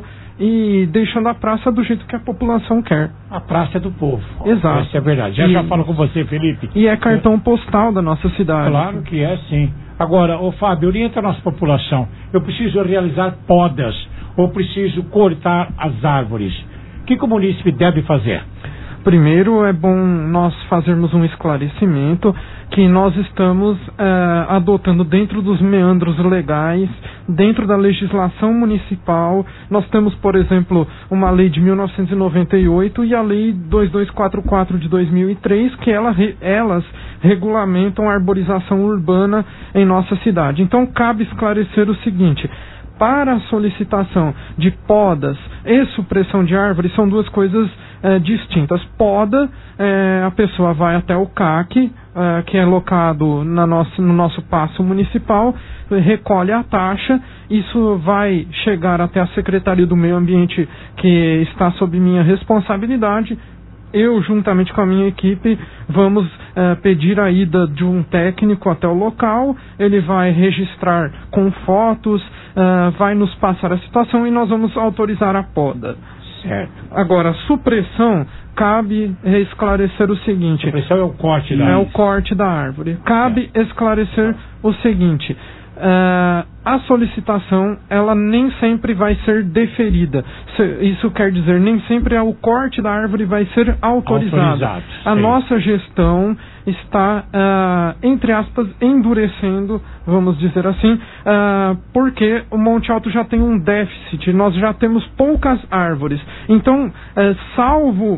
e deixando a praça do jeito que a população quer. A praça é do povo. Exato. Isso é verdade. Já e, já falo com você, Felipe. E é cartão postal da nossa cidade. Claro que é, sim. Agora, ô Fábio, orienta a nossa população. Eu preciso realizar podas, ou preciso cortar as árvores. O que o munícipe deve fazer? Primeiro, é bom nós fazermos um esclarecimento que nós estamos eh, adotando dentro dos meandros legais, dentro da legislação municipal. Nós temos, por exemplo, uma lei de mil novecentos e noventa e oito e a lei dois mil duzentos e quarenta e quatro de dois mil e três, que ela, elas regulamentam a arborização urbana em nossa cidade. Então, cabe esclarecer o seguinte: para a solicitação de podas e supressão de árvores, são duas coisas é, distintas. Poda, é, a pessoa vai até o C A C, uh, que é locado na nossa, no nosso paço municipal, recolhe a taxa, isso vai chegar até a Secretaria do Meio Ambiente, que está sob minha responsabilidade. Eu, juntamente com a minha equipe, vamos uh, pedir a ida de um técnico até o local, ele vai registrar com fotos, uh, vai nos passar a situação e nós vamos autorizar a poda. Certo. Agora, supressão, cabe esclarecer o seguinte... Supressão é o corte da É árvore. o corte da árvore. Cabe é. esclarecer o seguinte... Uh, a solicitação, ela nem sempre vai ser deferida. Isso quer dizer, nem sempre o corte da árvore vai ser autorizado. Autorizado, a sim. nossa gestão está, uh, entre aspas, endurecendo, vamos dizer assim, uh, porque o Monte Alto já tem um déficit, nós já temos poucas árvores. Então, uh, salvo uh,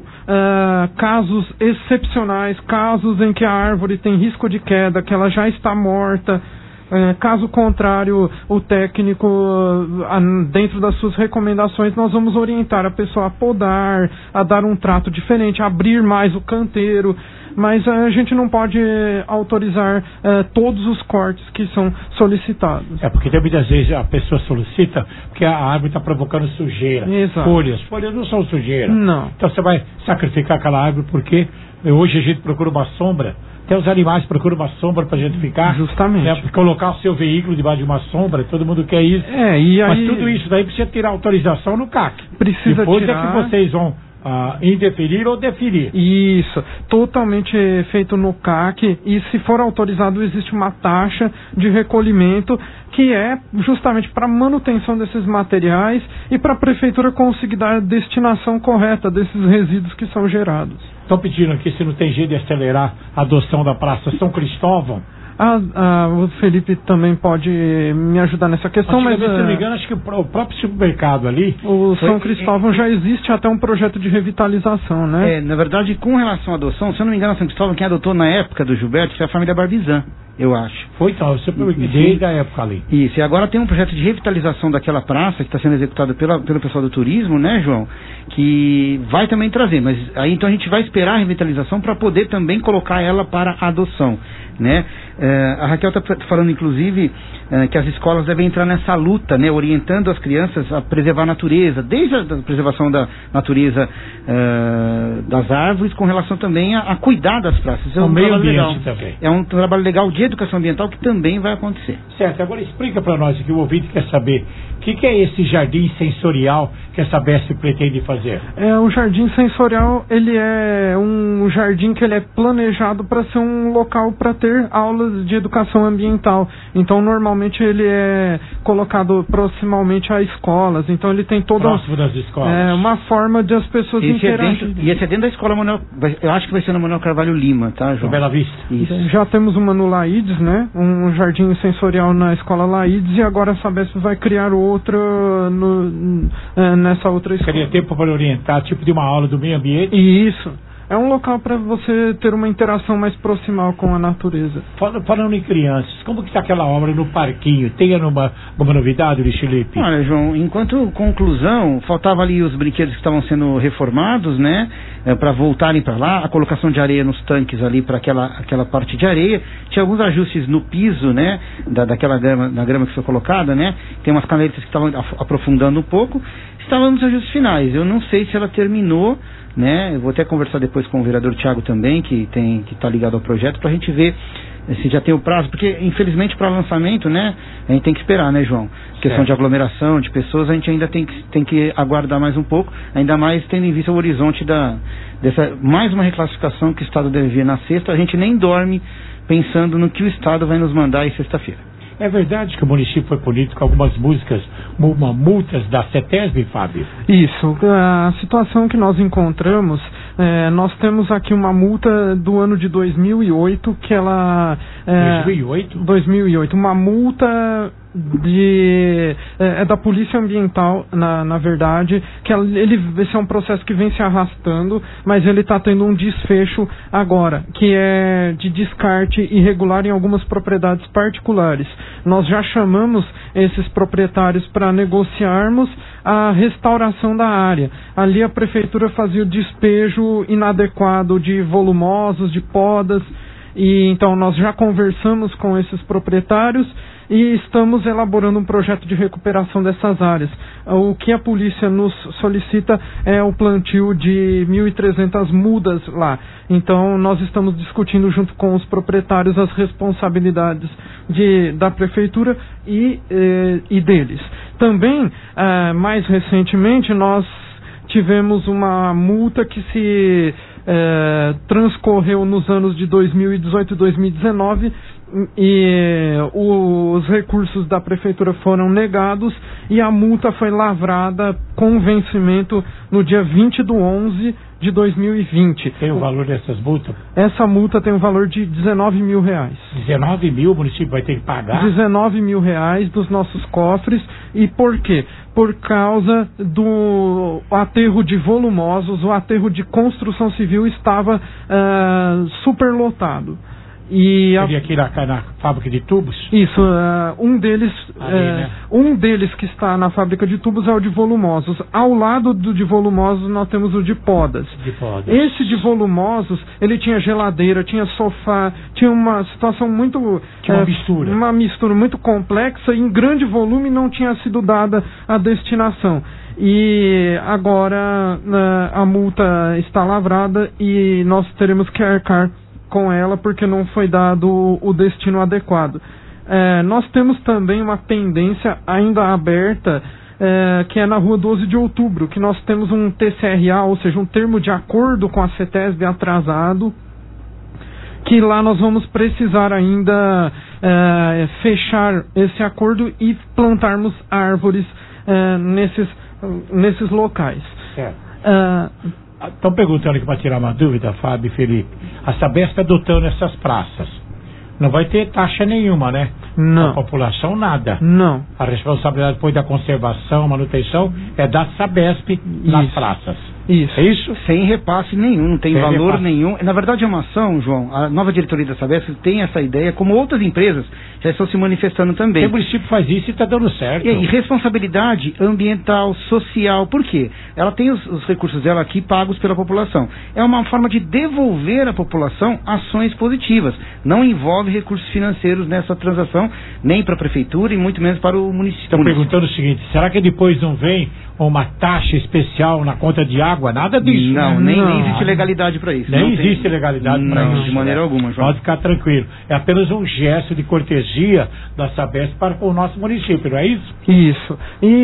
casos excepcionais, casos em que a árvore tem risco de queda, que ela já está morta, É, caso contrário, o técnico, a, dentro das suas recomendações, nós vamos orientar a pessoa a podar, a dar um trato diferente, a abrir mais o canteiro, mas a gente não pode autorizar é, todos os cortes que são solicitados. É porque muitas vezes a pessoa solicita porque a árvore está provocando sujeira. Exato. Folhas. Folhas não são sujeira. Não. Então você vai sacrificar aquela árvore porque hoje a gente procura uma sombra. Até os animais procuram uma sombra para a gente ficar. Justamente. Né, colocar o seu veículo debaixo de uma sombra, todo mundo quer isso. É, e aí... Mas tudo isso daí precisa tirar autorização no C A C. Precisa Depois tirar... é que vocês vão ah, indeferir ou deferir. Isso, totalmente feito no C A C, e se for autorizado existe uma taxa de recolhimento que é justamente para manutenção desses materiais e para a prefeitura conseguir dar a destinação correta desses resíduos que são gerados. Estão pedindo aqui se não tem jeito de acelerar a adoção da Praça São Cristóvão. Ah, ah, o Felipe também pode me ajudar nessa questão, mas... Se não me engano, acho que o próprio supermercado ali... O Foi, São Cristóvão é, já existe até um projeto de revitalização, né? É, na verdade, com relação à adoção, se eu não me engano, a São Cristóvão, quem adotou na época do Gilberto foi a família Barbizan, eu acho. Foi então, você desde a época ali. Isso, e agora tem um projeto de revitalização daquela praça que está sendo executado pela, pelo pessoal do turismo, né, João? Que vai também trazer, mas aí então a gente vai esperar a revitalização para poder também colocar ela para adoção, né? É, a Raquel está falando, inclusive, é, que as escolas devem entrar nessa luta, né, orientando as crianças a preservar a natureza, desde a da preservação da natureza é, das árvores, com relação também a, a cuidar das praças. É um o meio trabalho ambiente legal. Também. É um trabalho legal de educação ambiental que também vai acontecer. Certo, agora explica para nós aqui, o ouvinte quer saber, o que, que é esse jardim sensorial que essa Sabesp pretende fazer? É, o jardim sensorial, ele é um jardim que ele é planejado para ser um local para ter aulas de educação ambiental. Então, normalmente ele é colocado proximamente a escolas. Então, ele tem toda Próximo das escolas. É, uma forma de as pessoas esse interagirem. É dentro, e esse é dentro da escola Manuel, eu acho que vai ser na Manuel Carvalho Lima, tá, João? No Bela Vista. Isso. Já temos uma no Laides, né? Um jardim sensorial na escola Laides, e agora a Sabesp vai criar outra no, nessa outra escola. Seria tempo para orientar, tipo de uma aula do meio ambiente? Isso. É um local para você ter uma interação mais proximal com a natureza. Falando em crianças, como que está aquela obra no parquinho? Tem alguma, alguma novidade, Luiz Felipe? Olha, João, enquanto conclusão, faltava ali os brinquedos que estavam sendo reformados, né? É, para voltarem para lá, a colocação de areia nos tanques ali para aquela, aquela parte de areia. Tinha alguns ajustes no piso, né? Da, daquela grama, da grama que foi colocada, né? Tem umas canetas que estavam aprofundando um pouco. Estavam nos ajustes finais. Eu não sei se ela terminou, né? Eu vou até conversar depois com o vereador Tiago também, que tem que está ligado ao projeto, para a gente ver se já tem o prazo, porque infelizmente para lançamento, né, a gente tem que esperar, né, João? Questão de aglomeração, de pessoas, a gente ainda tem que, tem que aguardar mais um pouco, ainda mais tendo em vista o horizonte da, dessa, mais uma reclassificação que o Estado deve vir na sexta. A gente nem dorme pensando no que o Estado vai nos mandar aí sexta-feira. É verdade que o município foi punido com algumas músicas, uma, multas da CETESB, Fábio? Isso. A situação que nós encontramos, é, nós temos aqui uma multa do ano de dois mil e oito, que ela... É, dois mil e oito? dois mil e oito. Uma multa de é, é da Polícia Ambiental, na, na verdade, que ela, ele, esse é um processo que vem se arrastando, mas ele está tendo um desfecho agora, que é de descarte irregular em algumas propriedades particulares. Nós já chamamos esses proprietários para negociarmos a restauração da área. Ali a prefeitura fazia o despejo inadequado de volumosos, de podas, E então nós já conversamos com esses proprietários e estamos elaborando um projeto de recuperação dessas áreas. O que a polícia nos solicita é o plantio de mil e trezentas mudas lá. Então nós estamos discutindo junto com os proprietários as responsabilidades de, da prefeitura e, eh, e deles. Também, eh, mais recentemente, nós tivemos uma multa que se eh, transcorreu nos anos de dois mil e dezoito e dois mil e dezenove e os recursos da prefeitura foram negados e a multa foi lavrada com vencimento no dia vinte de onze de dois mil e vinte. Tem o valor dessas multas? Essa multa tem o valor de dezenove mil reais. dezenove mil o município vai ter que pagar? dezenove mil reais dos nossos cofres. E por quê? Por causa do aterro de volumosos, o aterro de construção civil estava uh, superlotado. E a... aqui na, na fábrica de tubos? Isso, uh, um deles Ali, uh, né? um deles que está na fábrica de tubos é o de volumosos. Ao lado do de volumosos nós temos o de podas. De podas. Esse de volumosos, ele tinha geladeira, tinha sofá, tinha uma situação muito... Tinha uma uh, mistura. Uma mistura muito complexa e em grande volume não tinha sido dada a destinação. E agora uh, a multa está lavrada e nós teremos que arcar com ela porque não foi dado o destino adequado. É, nós temos também uma pendência ainda aberta, é, que é na rua doze de outubro, que nós temos um T C R A, ou seja, um termo de acordo com a CETESB atrasado, que lá nós vamos precisar ainda é, fechar esse acordo e plantarmos árvores é, nesses, nesses locais. Certo. Uh, Estão perguntando aqui para tirar uma dúvida, Fábio e Felipe. A Sabesp adotando essas praças. Não vai ter taxa nenhuma, né? Não. A população, nada. Não. A responsabilidade depois da conservação, manutenção, é da Sabesp nas praças. Isso. É isso? Sem repasse nenhum, não tem Sem valor repasse. nenhum. Na verdade é uma ação, João, a nova diretoria da Sabesp tem essa ideia, como outras empresas já estão se manifestando também. O município faz isso e está dando certo. E, e responsabilidade ambiental, social, por quê? Ela tem os, os recursos dela aqui pagos pela população. É uma forma de devolver à população ações positivas. Não envolve recursos financeiros nessa transação, nem para a prefeitura e muito menos para o município. Estão perguntando o seguinte, será que depois não vem uma taxa especial na conta de água? Nada disso. Não, né? nem, não. nem existe legalidade para isso. Nem não existe tem... legalidade para isso. De maneira né? alguma, João. Pode ficar tranquilo. É apenas um gesto de cortesia da Sabesp para o nosso município, não é isso? Isso.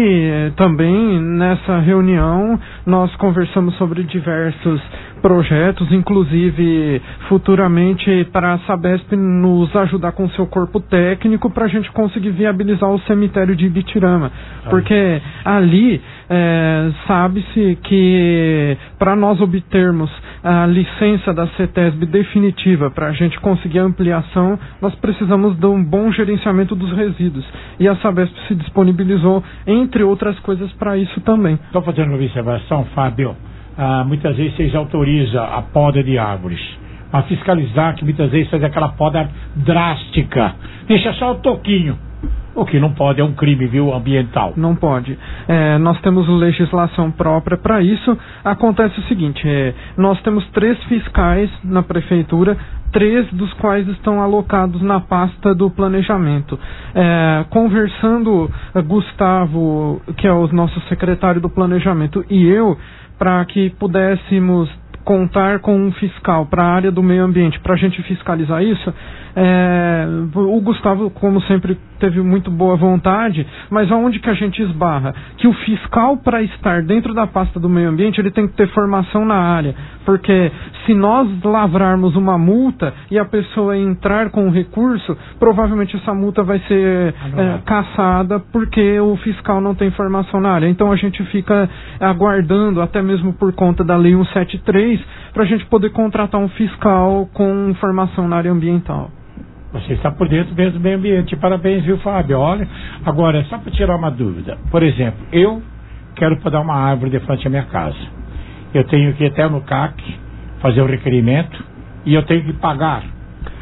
E também nessa reunião nós conversamos sobre diversos projetos, inclusive futuramente para a Sabesp nos ajudar com seu corpo técnico para a gente conseguir viabilizar o cemitério de Ibitirama. Porque ali é, sabe-se que para nós obtermos a licença da CETESB definitiva para a gente conseguir a ampliação, nós precisamos de um bom gerenciamento dos resíduos. E a Sabesp se disponibilizou, entre outras coisas, para isso também. Estou fazendo uma observação, Fábio. Ah, muitas vezes vocês autorizam a poda de árvores, a fiscalizar que muitas vezes faz aquela poda drástica, deixa só o toquinho. O que não pode é um crime, viu, ambiental. Não pode. É, nós temos legislação própria para isso. Acontece o seguinte, é, nós temos três fiscais na prefeitura, três dos quais estão alocados na pasta do planejamento. É, conversando, Gustavo, que é o nosso secretário do planejamento, e eu, para que pudéssemos contar com um fiscal para a área do meio ambiente, para a gente fiscalizar isso, é, o Gustavo, como sempre, teve muito boa vontade, mas aonde que a gente esbarra? Que o fiscal, para estar dentro da pasta do meio ambiente, ele tem que ter formação na área, porque se nós lavrarmos uma multa e a pessoa entrar com o recurso, provavelmente essa multa vai ser é, cassada porque o fiscal não tem formação na área. Então a gente fica aguardando, até mesmo por conta da lei cento e setenta e três, para a gente poder contratar um fiscal com formação na área ambiental. Você está por dentro mesmo do meio ambiente. Parabéns, viu, Fábio? Olha, agora, só para tirar uma dúvida. Por exemplo, eu quero podar uma árvore de frente à minha casa. Eu tenho que ir até no C A C, fazer o requerimento, e eu tenho que pagar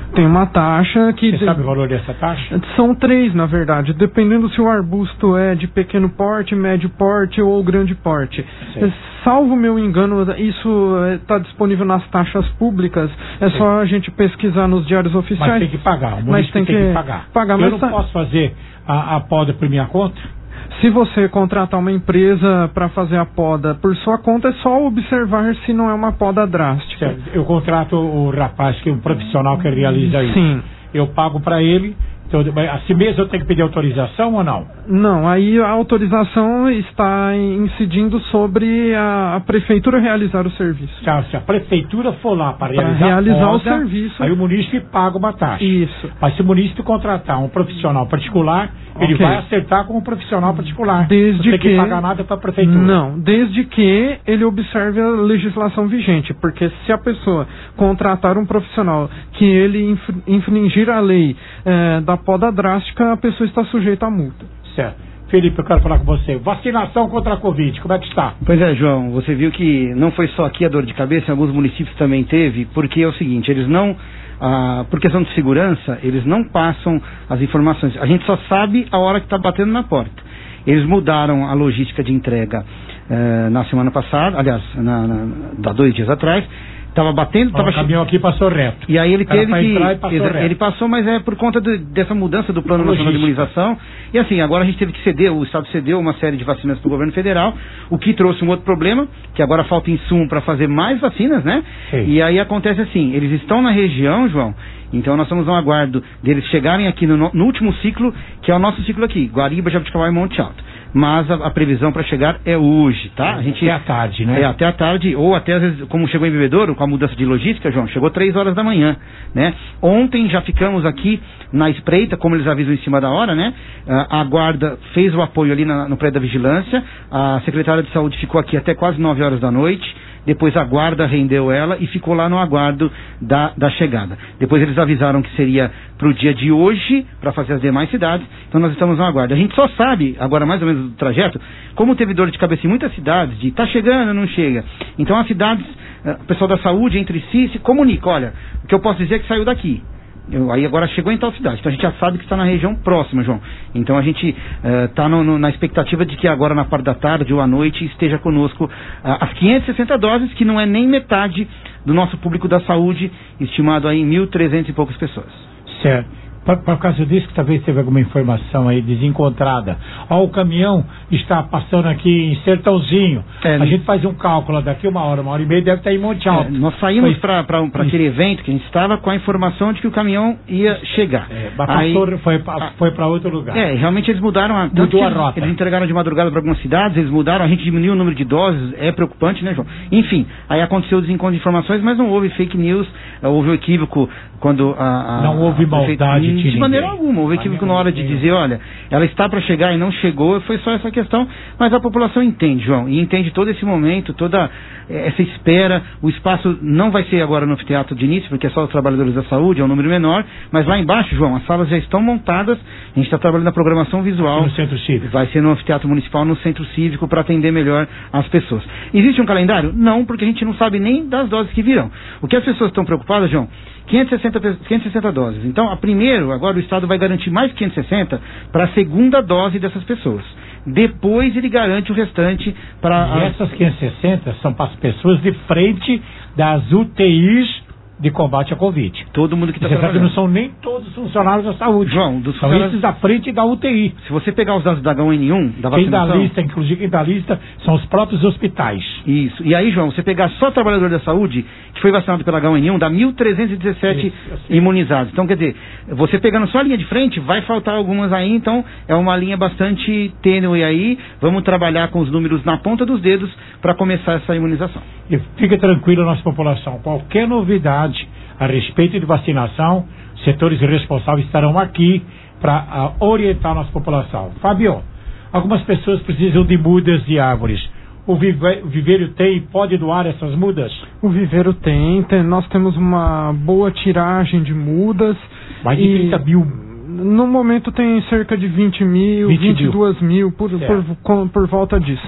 Tem uma taxa que... Você de... sabe o valor dessa taxa? São três, na verdade, dependendo se o arbusto é de pequeno porte, médio porte ou grande porte. Sei. Salvo meu engano, isso está disponível nas taxas públicas, é Sei. só a gente pesquisar nos diários oficiais. Mas tem que pagar, o mas tem, tem que, que pagar. pagar Eu mas não tá... posso fazer a, a poda por minha conta? Se você contratar uma empresa para fazer a poda por sua conta, é só observar se não é uma poda drástica. Certo. Eu contrato o rapaz, que é um profissional que realiza isso. Sim. Eu pago para ele. Então, assim mesmo eu tenho que pedir autorização ou não? Não, aí a autorização está incidindo sobre a, a prefeitura realizar o serviço. Tá, se a prefeitura for lá para realizar, realizar poda, o serviço, aí o munícipe paga uma taxa. Isso. Mas se o munícipe contratar um profissional particular, okay. ele vai acertar com um profissional particular. Desde não tem que, que pagar nada para a prefeitura. Não, desde que ele observe a legislação vigente, porque se a pessoa contratar um profissional que ele infringir a lei eh, da poda drástica, a pessoa está sujeita a multa. Certo. Felipe, eu quero falar com você. Vacinação contra a Covid, como é que está? Pois é, João, você viu que não foi só aqui a dor de cabeça, em alguns municípios também teve, porque é o seguinte, eles não, ah, por questão de segurança, eles não passam as informações. A gente só sabe a hora que está batendo na porta. Eles mudaram a logística de entrega eh, na semana passada, aliás, na, na, há dois dias atrás. Estava batendo, estava... O caminhão aqui passou reto. E aí ele teve que... Passou ele passou, mas é por conta de, dessa mudança do Plano Nacional de Imunização. E assim, agora a gente teve que ceder, o Estado cedeu uma série de vacinas para o governo federal, o que trouxe um outro problema, que agora falta insumo para fazer mais vacinas, né? Sim. E aí acontece assim, eles estão na região, João, então nós estamos no aguardo deles chegarem aqui no, no último ciclo, que é o nosso ciclo aqui, Guariba, Jabuticabal e Monte Alto. Mas a, a previsão para chegar é hoje, tá? A gente, até a tarde, né? É, até a tarde, ou até às vezes, como chegou em Bebedouro, com a mudança de logística, João, chegou três horas da manhã, né? Ontem já ficamos aqui na espreita, como eles avisam em cima da hora, né? A, a guarda fez o apoio ali na, no prédio da vigilância, a secretária de saúde ficou aqui até quase nove horas da noite, depois a guarda rendeu ela e ficou lá no aguardo da, da chegada. Depois eles avisaram que seria para o dia de hoje, para fazer as demais cidades, então nós estamos no aguardo. A gente só sabe, agora mais ou menos do trajeto, como teve dor de cabeça em muitas cidades, de tá chegando, não chega. Então as cidades, o pessoal da saúde entre si se comunica, olha, o que eu posso dizer é que saiu daqui. Eu, aí agora chegou em tal cidade, então a gente já sabe que está na região próxima, João. Então a gente está uh, na expectativa de que agora na parte da tarde ou à noite esteja conosco uh, as quinhentas e sessenta doses, que não é nem metade do nosso público da saúde, estimado aí em mil e trezentas e poucas pessoas. Certo. Por, por causa disso que talvez teve alguma informação aí desencontrada. Ó, o caminhão está passando aqui em Sertãozinho. É, a gente faz um cálculo daqui uma hora, uma hora e meia, deve estar em Monte Alto. É, nós saímos para aquele evento que a gente estava com a informação de que o caminhão ia chegar. É, aí, foi foi para outro lugar. É, realmente eles mudaram a, Mudou a eles, rota. Eles entregaram de madrugada para algumas cidades, eles mudaram, a gente diminuiu o número de doses, é preocupante, né, João? Enfim, aí aconteceu o desencontro de informações, mas não houve fake news, houve um equívoco quando a... a não houve maldade de, de maneira alguma, houve equívoco na hora de dizer, olha, ela está para chegar e não chegou, foi só essa questão, mas a população entende, João, e entende todo esse momento, toda essa espera. O espaço não vai ser agora no anfiteatro de início, porque é só os trabalhadores da saúde, é um número menor, mas lá embaixo, João, as salas já estão montadas, a gente está trabalhando na programação visual. No Centro Cívico. Vai ser no anfiteatro municipal, no Centro Cívico, para atender melhor as pessoas. Existe um calendário? Não, porque a gente não sabe nem das doses que virão. O que as pessoas estão preocupadas, João? quinhentas e sessenta doses. Então, a primeiro, agora o Estado vai garantir mais quinhentas e sessenta para a segunda dose dessas pessoas. Depois ele garante o restante para... E essas quinhentas e sessenta são para as pessoas de frente das U T Is de combate à Covid. Todo mundo que está trabalhando. Não são nem todos os funcionários da saúde. João, dos são funcionários... esses da frente da U T I. Se você pegar os dados da H um N um, da vacinação... Quem dá lista, inclusive quem dá lista, são os próprios hospitais. Isso. E aí, João, você pegar só trabalhador da saúde, que foi vacinado pela H um N um, dá mil trezentos e dezessete imunizados. Então, quer dizer, você pegando só a linha de frente, vai faltar algumas aí, então é uma linha bastante tênue aí. Vamos trabalhar com os números na ponta dos dedos para começar essa imunização. E fique tranquilo, nossa população. Qualquer novidade a respeito de vacinação, setores responsáveis estarão aqui para uh, orientar a nossa população. Fábio, algumas pessoas precisam de mudas de árvores. O, vive, o viveiro tem e pode doar essas mudas? O viveiro tem, tem, nós temos uma boa tiragem de mudas. Mais de trinta mil. No momento tem cerca de vinte mil, vinte e dois mil, por, por, por, por volta disso.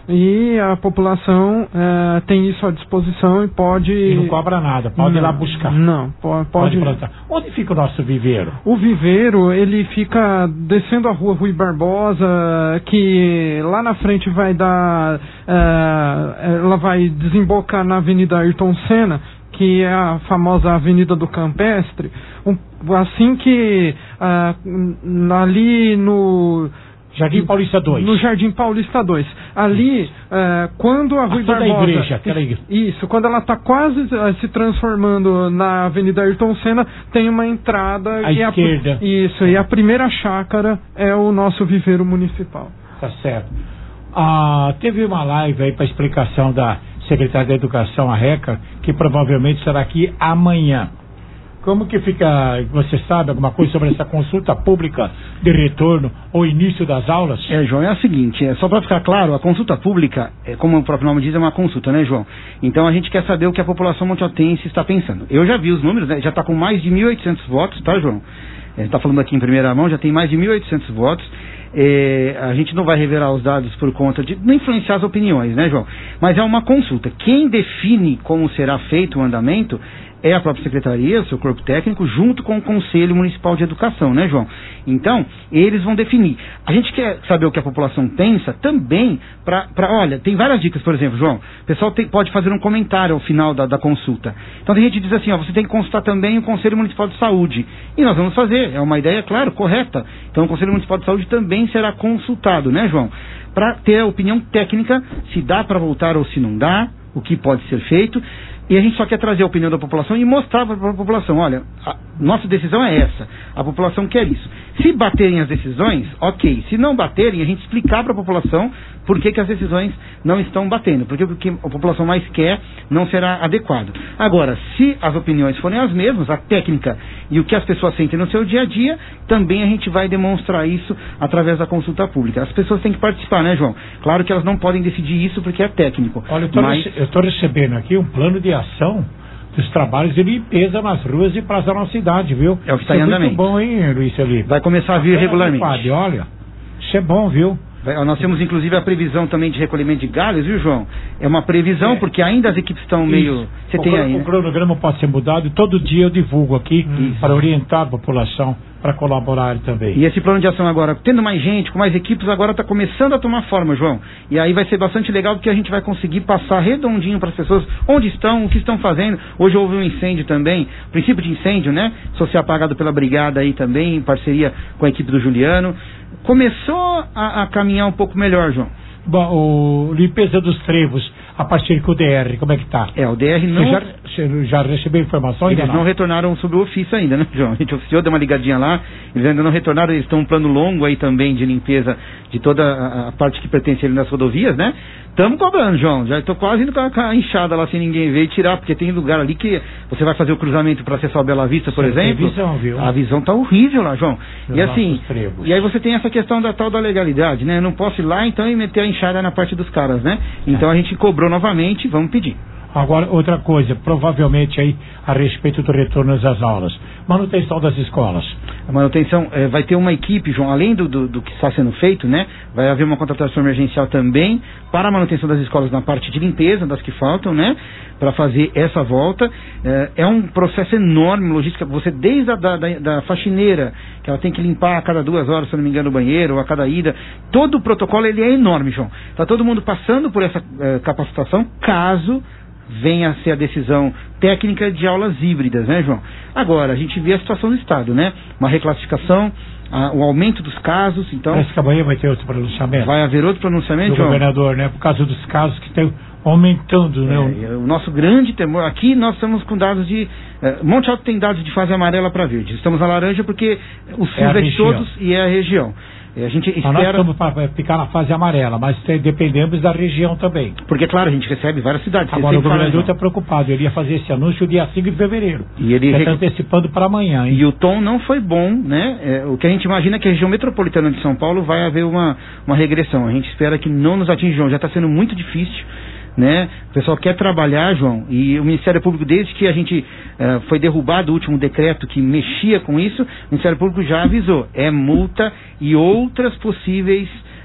e a população é, tem isso à disposição e pode... E não cobra nada, pode não, ir lá buscar. Não, pode... pode plantar. Onde fica o nosso viveiro? O viveiro, ele fica descendo a rua Rui Barbosa, que lá na frente vai dar... É, ela vai desembocar na Avenida Ayrton Senna, que é a famosa Avenida do Campestre, um, assim que ah, ali no... Jardim Paulista dois. No Jardim Paulista dois. Ali, ah, quando a Rui Barbosa... Barbosa... igreja, aquela igreja. Isso, quando ela está quase ah, se transformando na Avenida Ayrton Senna, tem uma entrada... À e esquerda. A, isso, e a primeira chácara é o nosso viveiro municipal. Tá certo. Ah, teve uma live aí para explicação da Secretaria da Educação, a RECA, que provavelmente será aqui amanhã. Como que fica, você sabe alguma coisa sobre essa consulta pública de retorno ou início das aulas? É, João, é o seguinte, é, só para ficar claro, a consulta pública, é, como o próprio nome diz, é uma consulta, né, João? Então a gente quer saber o que a população montiotense está pensando. Eu já vi os números, né, já está com mais de mil e oitocentos votos, tá, João? A gente está falando aqui em primeira mão, já tem mais de mil e oitocentos votos. É, a gente não vai revelar os dados por conta de não influenciar as opiniões, né, João? Mas é uma consulta. Quem define como será feito o andamento é a própria Secretaria, o seu corpo técnico, junto com o Conselho Municipal de Educação, né, João? Então, eles vão definir. A gente quer saber o que a população pensa também para... Olha, tem várias dicas, por exemplo, João. O pessoal tem, pode fazer um comentário ao final da, da consulta. Então, tem gente que diz assim, ó, você tem que consultar também o Conselho Municipal de Saúde. E nós vamos fazer. É uma ideia, claro, correta. Então, o Conselho Municipal de Saúde também será consultado, né, João? Para ter a opinião técnica, se dá para voltar ou se não dá, o que pode ser feito. E a gente só quer trazer a opinião da população e mostrar para a população, olha, a nossa decisão é essa, a população quer isso. Se baterem as decisões, ok. Se não baterem, a gente explicar para a população por que, que as decisões não estão batendo, porque o que a população mais quer não será adequado. Agora, se as opiniões forem as mesmas, a técnica e o que as pessoas sentem no seu dia a dia, também a gente vai demonstrar isso através da consulta pública. As pessoas têm que participar, né, João? Claro que elas não podem decidir isso porque é técnico. Olha, eu mas... estou recebendo aqui um plano de ação dos trabalhos de limpeza nas ruas e praças da nossa cidade, viu? É o que está em andamento. Muito bom, hein, Luiz Felipe? Vai começar a vir regularmente. Padre, olha, isso é bom, viu? Nós temos inclusive a previsão também de recolhimento de galhos, viu, João? É uma previsão, é. porque ainda as equipes estão meio... Você o tem aí, O né? cronograma pode ser mudado e todo dia eu divulgo aqui Isso. para orientar a população, para colaborar também. E esse plano de ação agora, tendo mais gente, com mais equipes, agora está começando a tomar forma, João. E aí vai ser bastante legal porque a gente vai conseguir passar redondinho para as pessoas onde estão, o que estão fazendo. Hoje houve um incêndio também, princípio de incêndio, né? Social apagado pela brigada aí também, em parceria com a equipe do Juliano. Começou a, a caminhar um pouco melhor, João. Bom, o limpeza dos trevos, a partir com o D R, como é que tá? É, o D R não... Você já, você já recebeu informações? Eles não? não retornaram sobre o ofício ainda, né, João? A gente oficiou, deu uma ligadinha lá, eles ainda não retornaram, eles estão um plano longo aí também de limpeza de toda a, a parte que pertence ali nas rodovias, né? Estamos cobrando, João, já estou quase indo com a, com a enxada lá sem ninguém ver e tirar, porque tem lugar ali que você vai fazer o cruzamento para acessar o Bela Vista, por Você exemplo. Visão, viu? A visão tá horrível lá, João. Nos e assim, trevos. e aí você tem essa questão da tal da legalidade, né? Eu não posso ir lá então e meter a enxada na parte dos caras, né? Então a gente cobrou novamente, vamos pedir. Agora, outra coisa, provavelmente aí a respeito do retorno às aulas, manutenção das escolas. A manutenção, eh, vai ter uma equipe, João, além do, do, do que está sendo feito, né? Vai haver uma contratação emergencial também para a manutenção das escolas na parte de limpeza, das que faltam, né? Para fazer essa volta. Eh, é um processo enorme, logística, você desde a da, da, da faxineira, que ela tem que limpar a cada duas horas, se não me engano, o banheiro, ou a cada ida, todo o protocolo, ele é enorme, João. Está todo mundo passando por essa eh, capacitação, caso venha a ser a decisão técnica de aulas híbridas, né, João? Agora, a gente vê a situação do Estado, né? Uma reclassificação, a, o aumento dos casos, então... Parece que amanhã vai ter outro pronunciamento. Vai haver outro pronunciamento, do João? governador, né? Por causa dos casos que estão aumentando, né? É, o nosso grande temor... Aqui nós estamos com dados de... Uh, Monte Alto tem dados de fase amarela para verde. Estamos na laranja porque o SUS é, é de todos e é a região. A gente espera... Nós estamos para ficar na fase amarela, mas dependemos da região também. Porque, claro, a gente recebe várias cidades. Agora o governador está preocupado, ele ia fazer esse anúncio dia cinco de fevereiro. E ele está antecipando para amanhã, hein? E o tom não foi bom, né? É, o que a gente imagina é que a região metropolitana de São Paulo vai haver uma, uma regressão. A gente espera que não nos atinja, João. Já está sendo muito difícil, né? O pessoal quer trabalhar, João, e o Ministério Público, desde que a gente uh, foi derrubado o último decreto que mexia com isso, o Ministério Público já avisou, é multa e outras possíveis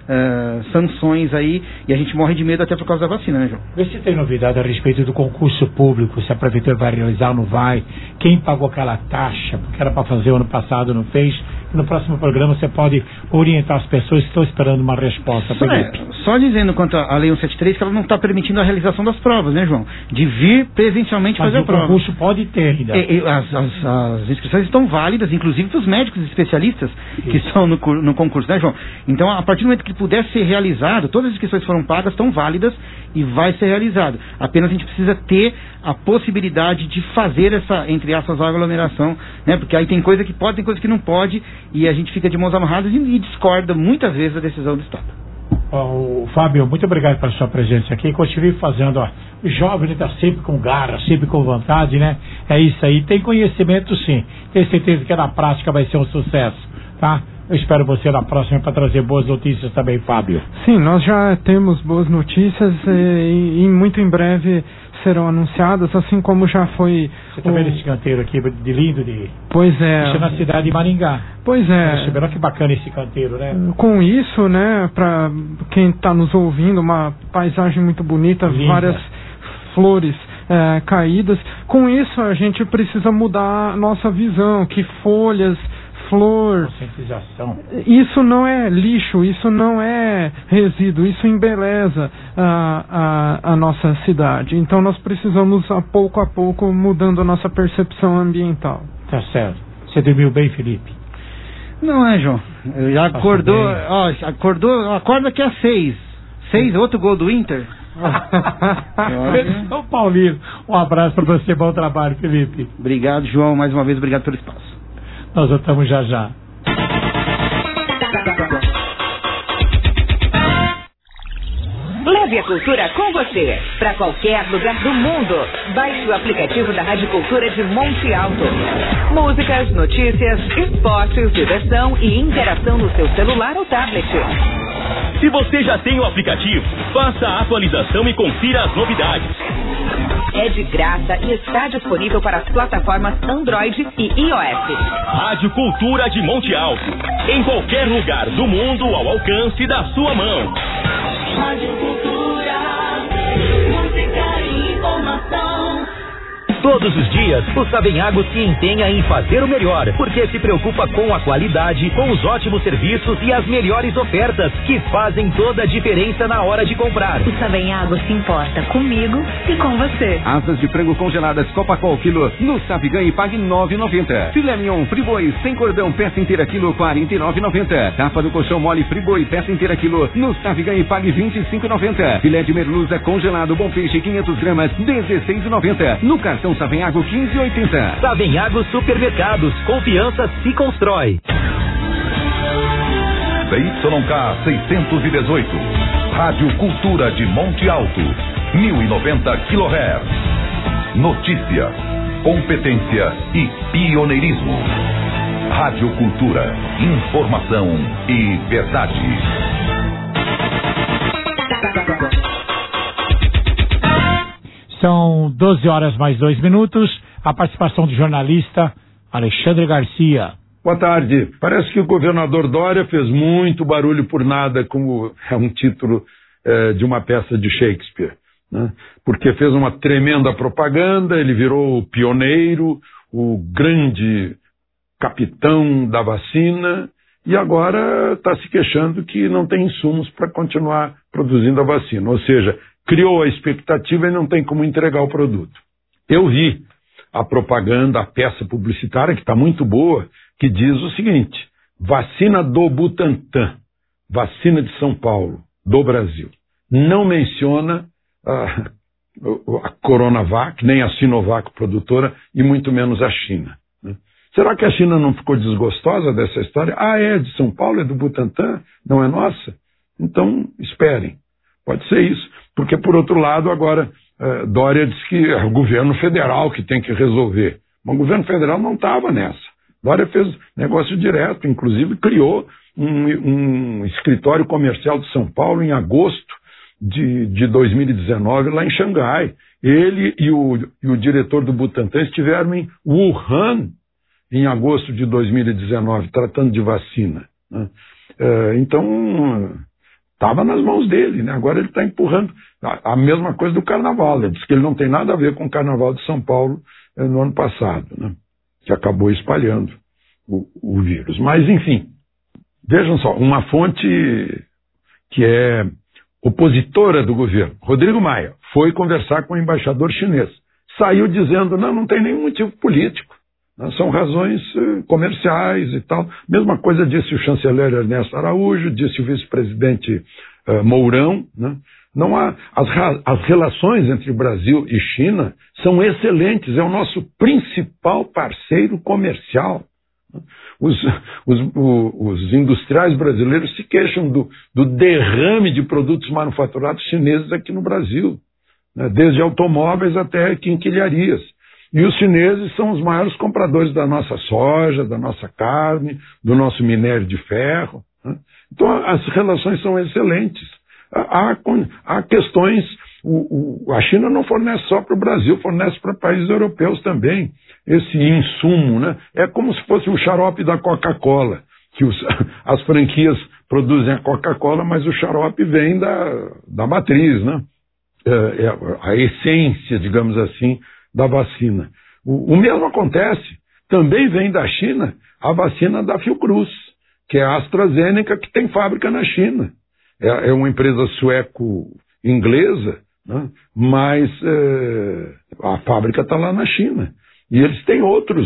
uh, sanções aí, e a gente morre de medo até por causa da vacina, né, João? Vê se tem novidade a respeito do concurso público, se a prefeitura vai realizar ou não vai, quem pagou aquela taxa, porque era para fazer o ano passado, não fez. No próximo programa você pode orientar as pessoas que estão esperando uma resposta. Só, é, só dizendo quanto à Lei cento e setenta e três que ela não está permitindo a realização das provas, né, João? De vir presencialmente Mas fazer a prova. Mas o concurso pode ter ainda. É, é, as, as, as inscrições estão válidas, inclusive para os médicos especialistas Isso. que estão no, no concurso, né, João? Então, a partir do momento que puder ser realizado, todas as inscrições foram pagas, estão válidas e vai ser realizado. Apenas a gente precisa ter a possibilidade de fazer essa, entre aspas, aglomeração, né? Porque aí tem coisa que pode, tem coisa que não pode, e a gente fica de mãos amarradas e, e discorda muitas vezes da decisão do Estado. Oh, Fábio, muito obrigado pela sua presença aqui. Continue fazendo, ó. O jovem está sempre com garra, sempre com vontade, né? É isso aí. Tem conhecimento, sim. Tenho certeza que na prática vai ser um sucesso, tá? Eu espero você na próxima para trazer boas notícias também, Fábio. Sim, nós já temos boas notícias e, e muito em breve serão anunciadas, assim como já foi... Você está o... vendo esse canteiro aqui de lindo? De... Pois é. Isso é na cidade de Maringá. Pois é. Olha que bacana esse canteiro, né? Com isso, né, para quem está nos ouvindo, uma paisagem muito bonita, Linda. Várias flores é, caídas. Com isso, a gente precisa mudar a nossa visão, que folhas... flor, conscientização. Isso não é lixo, isso não é resíduo, isso embeleza a, a, a nossa cidade. Então nós precisamos, a pouco a pouco, mudando a nossa percepção ambiental. Tá certo. Você dormiu bem, Felipe? Não é, João. Eu já acordou, ó, acordou, acorda que é seis. Seis, outro gol do Inter. São Paulino, um abraço para você, bom trabalho, Felipe. Obrigado, João, mais uma vez, obrigado pelo espaço. Nós voltamos já já. Leve a cultura com você para qualquer lugar do mundo. Baixe o aplicativo da Rádio Cultura de Monte Alto. Músicas, notícias, esportes, diversão e interação no seu celular ou tablet. Se você já tem o aplicativo, faça a atualização e confira as novidades. É de graça e está disponível para as plataformas Android e iOS. Rádio Cultura de Monte Alto. Em qualquer lugar do mundo ao alcance da sua mão. Rádio Cultura, música e informação. Todos os dias, o Savenhago se empenha em fazer o melhor, porque se preocupa com a qualidade, com os ótimos serviços e as melhores ofertas, que fazem toda a diferença na hora de comprar. O Savenhago se importa comigo e com você. Asas de frango congeladas Copacol quilo no Savigan e pague nove reais e noventa centavos. Filé mignon friboi sem cordão peça inteira quilo quarenta e nove reais e noventa centavos. Tapa do colchão mole friboi peça inteira quilo no Savigan e pague vinte e cinco reais e noventa centavos. Filé de merluza congelado bom peixe quinhentos gramas dezesseis reais e noventa centavos. No cartão Savenhago quinze reais e oitenta centavos. Savenhago Supermercados, confiança se constrói. C Y K seiscentos e dezoito, Rádio Cultura de Monte Alto, mil e noventa quilohertz. Notícia, competência e pioneirismo. Rádio Cultura, informação e verdade. São doze horas mais dois minutos. A participação do jornalista Alexandre Garcia. Boa tarde. Parece que o governador Dória fez muito barulho por nada, como é um título eh, de uma peça de Shakespeare, né? Porque fez uma tremenda propaganda, ele virou o pioneiro, o grande capitão da vacina, e agora está se queixando que não tem insumos para continuar produzindo a vacina. Ou seja, criou a expectativa e não tem como entregar o produto. Eu vi a propaganda, a peça publicitária, que está muito boa, que diz o seguinte: vacina do Butantan, vacina de São Paulo, do Brasil. Não menciona a, a Coronavac, nem a Sinovac produtora, e muito menos a China, né? Será que a China não ficou desgostosa dessa história? Ah, é de São Paulo, é do Butantan, não é nossa? Então, esperem. Pode ser isso. Porque, por outro lado, agora, eh, Dória diz que é o governo federal que tem que resolver. Mas o governo federal não estava nessa. Dória fez negócio direto, inclusive criou um, um escritório comercial de São Paulo em agosto de, de dois mil e dezenove, lá em Xangai. Ele e o, e o diretor do Butantan estiveram em Wuhan em agosto de dois mil e dezenove, tratando de vacina, né? Eh, então... Estava nas mãos dele, né? Agora ele está empurrando a, a mesma coisa do carnaval. Ele diz que ele não tem nada a ver com o carnaval de São Paulo eh, no ano passado, né? Que acabou espalhando o, o vírus. Mas, enfim, vejam só, uma fonte que é opositora do governo, Rodrigo Maia, foi conversar com o embaixador chinês. Saiu dizendo, não, não tem nenhum motivo político. São razões uh, comerciais e tal. Mesma coisa disse o chanceler Ernesto Araújo, disse o vice-presidente uh, Mourão, né? Não há, as, as relações entre Brasil e China são excelentes, é o nosso principal parceiro comercial. Os, os, os industriais brasileiros se queixam do, do derrame de produtos manufaturados chineses aqui no Brasil, né? Desde automóveis até quinquilharias. E os chineses são os maiores compradores da nossa soja, da nossa carne, do nosso minério de ferro, né? Então as relações são excelentes. Há, há questões, o, o, a China não fornece só para o Brasil, fornece para países europeus também. Esse insumo, né? É como se fosse o xarope da Coca-Cola, que os, as franquias produzem a Coca-Cola, mas o xarope vem da, da matriz, né? É, é a essência, digamos assim, da vacina. O, o mesmo acontece, também vem da China a vacina da Fiocruz, que é a AstraZeneca, que tem fábrica na China. É, é uma empresa sueco-inglesa, né? Mas é, a fábrica está lá na China. E eles têm outros,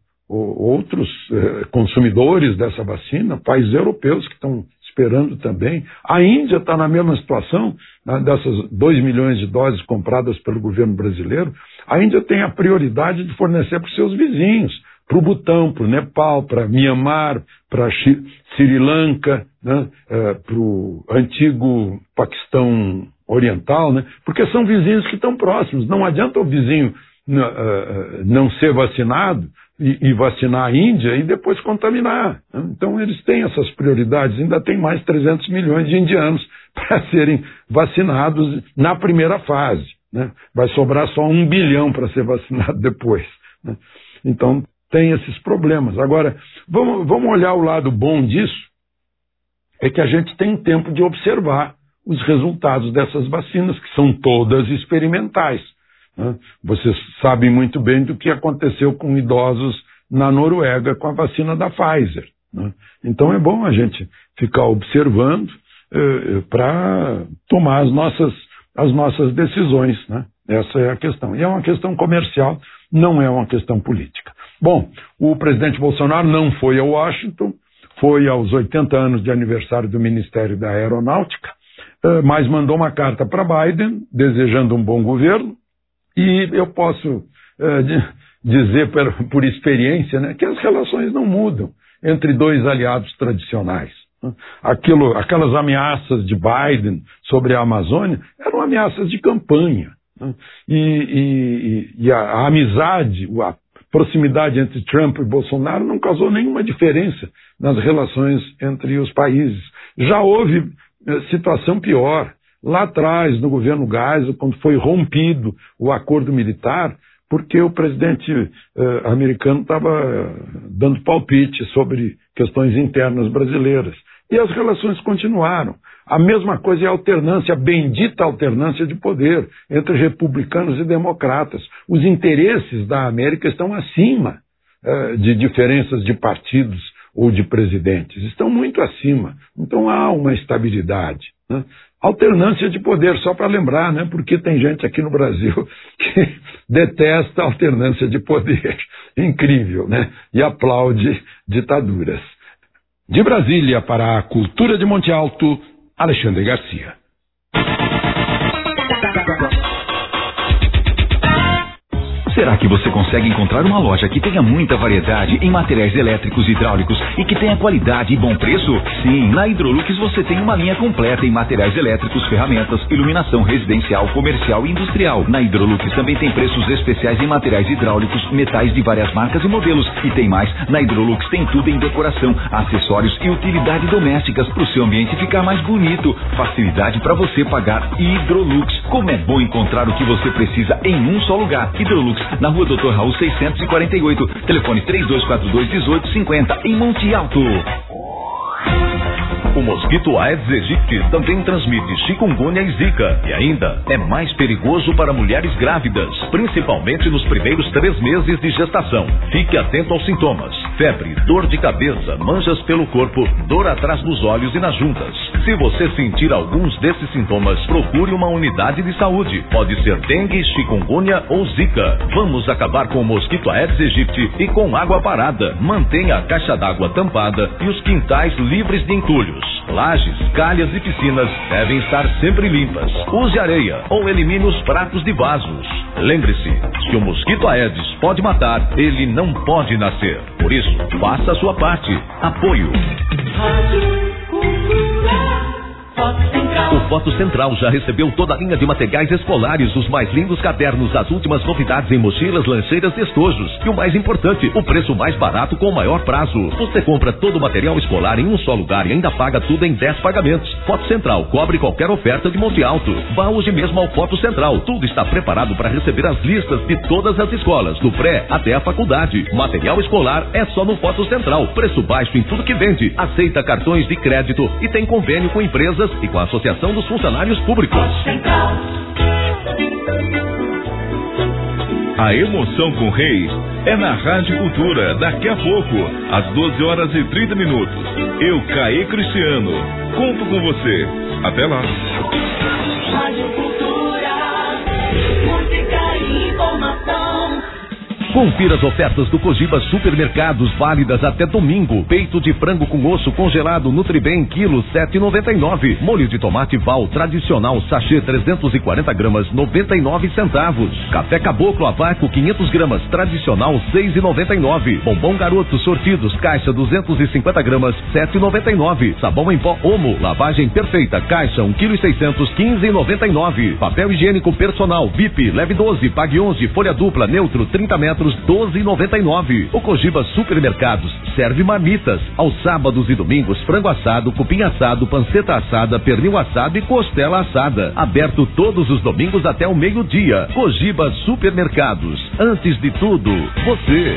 outros é, consumidores dessa vacina, países europeus que estão esperando também. A Índia está na mesma situação, né, dessas dois milhões de doses compradas pelo governo brasileiro. A Índia tem a prioridade de fornecer para os seus vizinhos, para o Butão, para o Nepal, para Mianmar, para Sri Lanka, né, é, para o antigo Paquistão Oriental, né, porque são vizinhos que estão próximos. Não adianta o vizinho uh, não ser vacinado e, e vacinar a Índia e depois contaminar, né? Então eles têm essas prioridades. Ainda tem mais trezentos milhões de indianos para serem vacinados na primeira fase, né? Vai sobrar só um bilhão para ser vacinado depois, né? Então tem esses problemas. Agora, vamos, vamos olhar o lado bom disso, é que a gente tem tempo de observar os resultados dessas vacinas, que são todas experimentais, né? Vocês sabem muito bem do que aconteceu com idosos na Noruega com a vacina da Pfizer, né? Então é bom a gente ficar observando eh, para tomar as nossas, as nossas decisões, né? Essa é a questão. E é uma questão comercial, não é uma questão política. Bom, o presidente Bolsonaro não foi a Washington, foi aos oitenta anos de aniversário do Ministério da Aeronáutica, mas mandou uma carta para Biden, desejando um bom governo, e eu posso eh, dizer por, por experiência, né, que as relações não mudam entre dois aliados tradicionais. Aquilo, aquelas ameaças de Biden sobre a Amazônia eram ameaças de campanha, né? E, e, e a, a amizade, a proximidade entre Trump e Bolsonaro não causou nenhuma diferença nas relações entre os países. Já houve situação pior. Lá atrás, no governo Geisel, quando foi rompido o acordo militar, porque o presidente eh, americano estava dando palpite sobre questões internas brasileiras. E as relações continuaram. A mesma coisa é a alternância, a bendita alternância de poder entre republicanos e democratas. Os interesses da América estão acima eh, de diferenças de partidos ou de presidentes. Estão muito acima. Então há uma estabilidade, né? Alternância de poder, só para lembrar, né? Porque tem gente aqui no Brasil que detesta a alternância de poder. Incrível, né? E aplaude ditaduras. De Brasília para a Cultura de Monte Alto, Alexandre Garcia. Será que você consegue encontrar uma loja que tenha muita variedade em materiais elétricos e hidráulicos e que tenha qualidade e bom preço? Sim, na Hidrolux você tem uma linha completa em materiais elétricos, ferramentas, iluminação residencial, comercial e industrial. Na Hidrolux também tem preços especiais em materiais hidráulicos, metais de várias marcas e modelos. E tem mais, na Hidrolux tem tudo em decoração, acessórios e utilidades domésticas para o seu ambiente ficar mais bonito. Facilidade para você pagar. Hidrolux. Como é bom encontrar o que você precisa em um só lugar. Hidrolux, na rua doutor Raul seiscentos e quarenta e oito, telefone três dois quatro dois, um oito cinco zero, em Monte Alto. O mosquito Aedes aegypti também transmite chikungunya e zika. E ainda é mais perigoso para mulheres grávidas, principalmente nos primeiros três meses de gestação. Fique atento aos sintomas: febre, dor de cabeça, manchas pelo corpo, dor atrás dos olhos e nas juntas. Se você sentir alguns desses sintomas, procure uma unidade de saúde. Pode ser dengue, chikungunya ou zika. Vamos acabar com o mosquito Aedes aegypti e com água parada. Mantenha a caixa d'água tampada e os quintais livres de entulhos. Lajes, calhas e piscinas devem estar sempre limpas. Use areia ou elimine os pratos de vasos. Lembre-se, se o mosquito Aedes pode matar, ele não pode nascer. Por isso, faça a sua parte. Apoio. O Foto Central já recebeu toda a linha de materiais escolares, os mais lindos cadernos, as últimas novidades em mochilas, lancheiras e estojos. E o mais importante, o preço mais barato com o maior prazo. Você compra todo o material escolar em um só lugar e ainda paga tudo em dez pagamentos. Foto Central cobre qualquer oferta de Monte Alto. Vá hoje mesmo ao Foto Central. Tudo está preparado para receber as listas de todas as escolas, do pré até a faculdade. Material escolar é só no Foto Central. Preço baixo em tudo que vende. Aceita cartões de crédito e tem convênio com empresas e com a Associação dos Funcionários Públicos. A emoção com Reis é na Rádio Cultura, daqui a pouco, às doze horas e trinta minutos. Eu, Caê Cristiano, conto com você. Até lá. Rádio Cultura, música e informação. Confira as ofertas do Cogiba Supermercados, válidas até domingo. Peito de frango com osso congelado Nutribem, quilo sete e noventa e nove. Molho de tomate Val tradicional, sachê trezentos e quarenta gramas, noventa e nove centavos. Café Caboclo a vácuo quinhentas gramas, tradicional, seis e noventa e nove. Bombom Garoto sortidos, caixa duzentos e cinquenta gramas, sete e noventa e nove. Sabão em pó Omo, lavagem perfeita, caixa um quilo e seiscentos, quinze e noventa e nove. Papel higiênico personal V I P, leve doze, pague onze, folha dupla, neutro, trinta metros, doze e noventa e nove. O Cogiba Supermercados serve marmitas. Aos sábados e domingos, frango assado, cupim assado, panceta assada, pernil assado e costela assada. Aberto todos os domingos até o meio-dia. Cogiba Supermercados. Antes de tudo, você.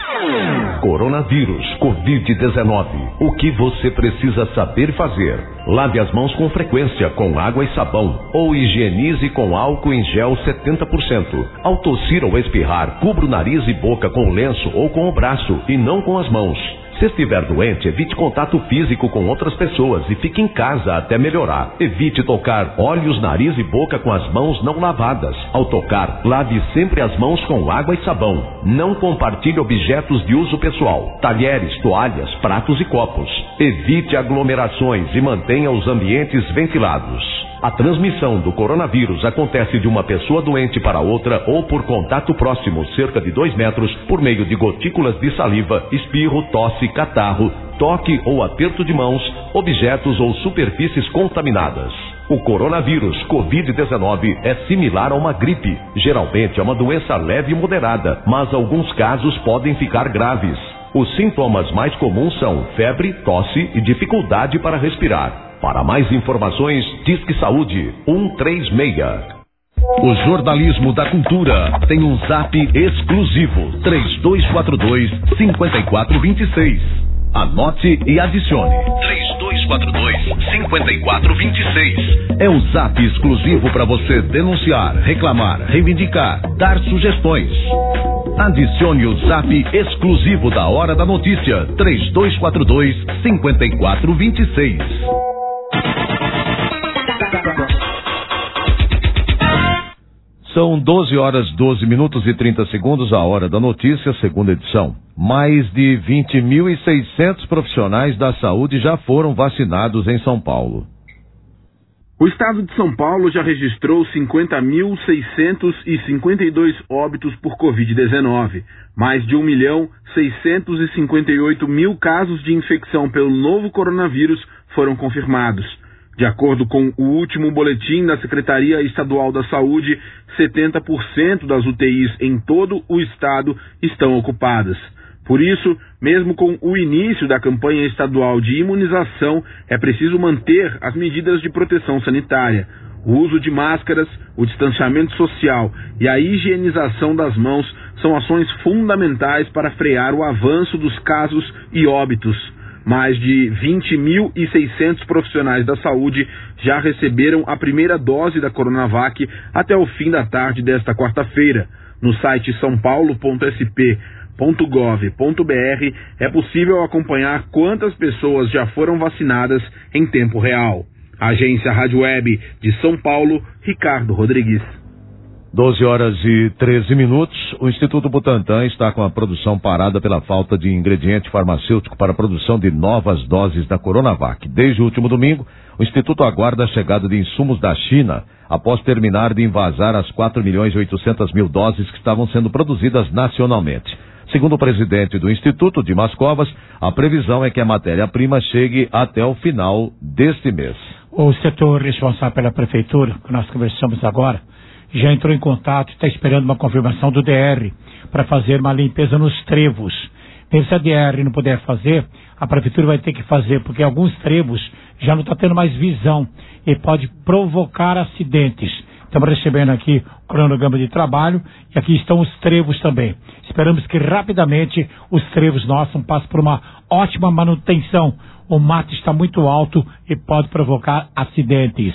Coronavírus, covid dezenove. O que você precisa saber fazer? Lave as mãos com frequência com água e sabão ou higienize com álcool em gel setenta por cento. Ao tossir ou espirrar, cubra o nariz e boca com o lenço ou com o braço e não com as mãos. Se estiver doente, evite contato físico com outras pessoas e fique em casa até melhorar. Evite tocar olhos, nariz e boca com as mãos não lavadas. Ao tocar, lave sempre as mãos com água e sabão. Não compartilhe objetos de uso pessoal, talheres, toalhas, pratos e copos. Evite aglomerações e mantenha os ambientes ventilados. A transmissão do coronavírus acontece de uma pessoa doente para outra ou por contato próximo, cerca de dois metros, por meio de gotículas de saliva, espirro, tosse, catarro, toque ou aperto de mãos, objetos ou superfícies contaminadas. O coronavírus covid dezenove é similar a uma gripe. Geralmente é uma doença leve e moderada, mas alguns casos podem ficar graves. Os sintomas mais comuns são febre, tosse e dificuldade para respirar. Para mais informações, Disque Saúde um três seis. O jornalismo da cultura tem um zap exclusivo, três dois quatro dois, cinco quatro dois seis. Anote e adicione. três dois quatro dois, cinco quatro dois seis. É o zap exclusivo para você denunciar, reclamar, reivindicar, dar sugestões. Adicione o zap exclusivo da Hora da Notícia, três dois quatro dois, cinco quatro dois seis. São doze horas, doze minutos e trinta segundos, a Hora da Notícia, segunda edição. Mais de vinte mil e seiscentos profissionais da saúde já foram vacinados em São Paulo. O estado de São Paulo já registrou cinquenta mil seiscentos e cinquenta e dois óbitos por covid dezenove. Mais de um milhão seiscentos e cinquenta e oito mil casos de infecção pelo novo coronavírus foram confirmados. De acordo com o último boletim da Secretaria Estadual da Saúde, setenta por cento das U T Is em todo o estado estão ocupadas. Por isso, mesmo com o início da campanha estadual de imunização, é preciso manter as medidas de proteção sanitária. O uso de máscaras, o distanciamento social e a higienização das mãos são ações fundamentais para frear o avanço dos casos e óbitos. Mais de vinte mil e seiscentos profissionais da saúde já receberam a primeira dose da Coronavac até o fim da tarde desta quarta-feira. No site são paulo ponto s p ponto gov ponto b r é possível acompanhar quantas pessoas já foram vacinadas em tempo real. Agência Rádio Web de São Paulo, Ricardo Rodrigues. doze horas e treze minutos. O Instituto Butantan está com a produção parada pela falta de ingrediente farmacêutico para a produção de novas doses da Coronavac. Desde o último domingo, o Instituto aguarda a chegada de insumos da China, após terminar de invasar as quatro milhões e oitocentas mil doses que estavam sendo produzidas nacionalmente. Segundo o presidente do Instituto, Dimas Covas, a previsão é que a matéria-prima chegue até o final deste mês. O setor responsável pela prefeitura, que nós conversamos agora, já entrou em contato e está esperando uma confirmação do D R para fazer uma limpeza nos trevos. Mesmo se a D R não puder fazer, a prefeitura vai ter que fazer, porque alguns trevos já não estão tendo mais visão e pode provocar acidentes. Estamos recebendo aqui o cronograma de trabalho e aqui estão os trevos também. Esperamos que rapidamente os trevos nossos passem por uma ótima manutenção. O mato está muito alto e pode provocar acidentes.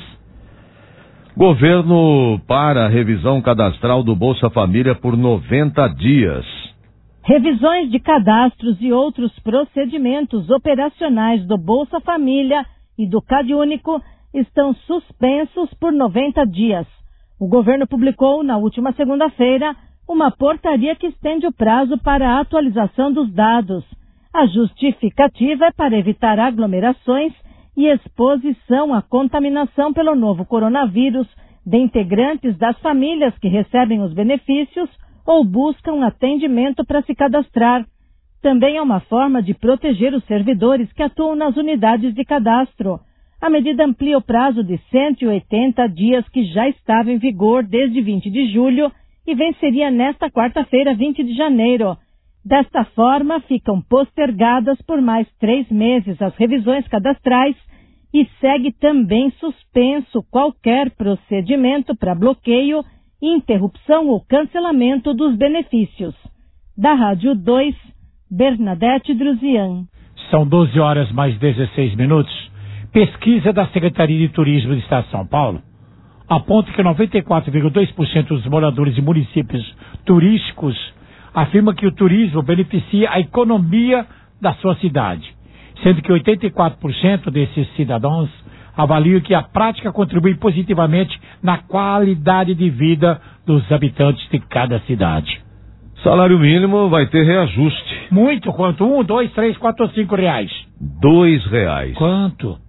Governo para a revisão cadastral do Bolsa Família por noventa dias. Revisões de cadastros e outros procedimentos operacionais do Bolsa Família e do CadÚnico estão suspensos por noventa dias. O governo publicou, na última segunda-feira, uma portaria que estende o prazo para a atualização dos dados. A justificativa é para evitar aglomerações e exposição à contaminação pelo novo coronavírus de integrantes das famílias que recebem os benefícios ou buscam atendimento para se cadastrar. Também é uma forma de proteger os servidores que atuam nas unidades de cadastro. A medida amplia o prazo de cento e oitenta dias que já estava em vigor desde vinte de julho e venceria nesta quarta-feira, vinte de janeiro. Desta forma, ficam postergadas por mais três meses as revisões cadastrais e segue também suspenso qualquer procedimento para bloqueio, interrupção ou cancelamento dos benefícios. Da Rádio dois, Bernadette Druzian. São doze horas mais dezesseis minutos. Pesquisa da Secretaria de Turismo do Estado de São Paulo aponta que noventa e quatro vírgula dois por cento dos moradores de municípios turísticos afirma que o turismo beneficia a economia da sua cidade, sendo que oitenta e quatro por cento desses cidadãos avaliam que a prática contribui positivamente na qualidade de vida dos habitantes de cada cidade. Salário mínimo vai ter reajuste. Muito, quanto? Um, dois, três, quatro ou cinco reais? Dois reais. Quanto?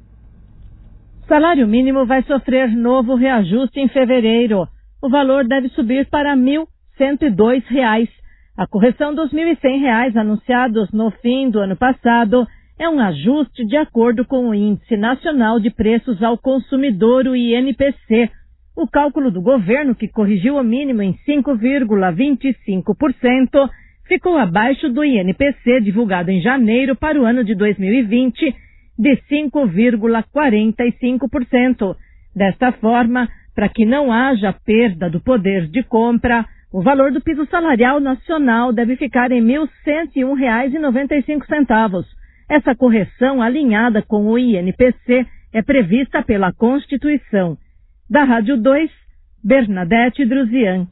Salário mínimo vai sofrer novo reajuste em fevereiro. O valor deve subir para mil cento e dois reais. A correção dos mil e cem reais anunciados no fim do ano passado é um ajuste de acordo com o Índice Nacional de Preços ao Consumidor, o I N P C. O cálculo do governo, que corrigiu o mínimo em cinco vírgula vinte e cinco por cento, ficou abaixo do I N P C divulgado em janeiro para o ano de dois mil e vinte, de cinco vírgula quarenta e cinco por cento. Desta forma, para que não haja perda do poder de compra, o valor do piso salarial nacional deve ficar em mil cento e um reais e noventa e cinco centavos. Essa correção, alinhada com o I N P C, é prevista pela Constituição. Da Rádio dois, Bernadette Druzian.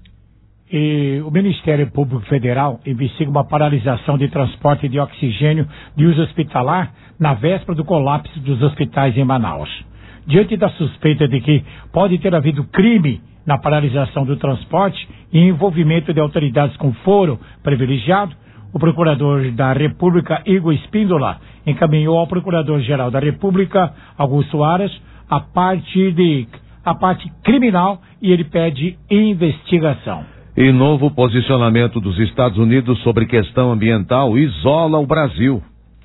E o Ministério Público Federal investiga uma paralisação de transporte de oxigênio de uso hospitalar na véspera do colapso dos hospitais em Manaus. Diante da suspeita de que pode ter havido crime na paralisação do transporte e envolvimento de autoridades com foro privilegiado, o Procurador da República, Igor Espíndola, encaminhou ao Procurador-Geral da República, Augusto Aras, a parte, de, a parte criminal e ele pede investigação. E novo posicionamento dos Estados Unidos sobre questão ambiental isola o Brasil.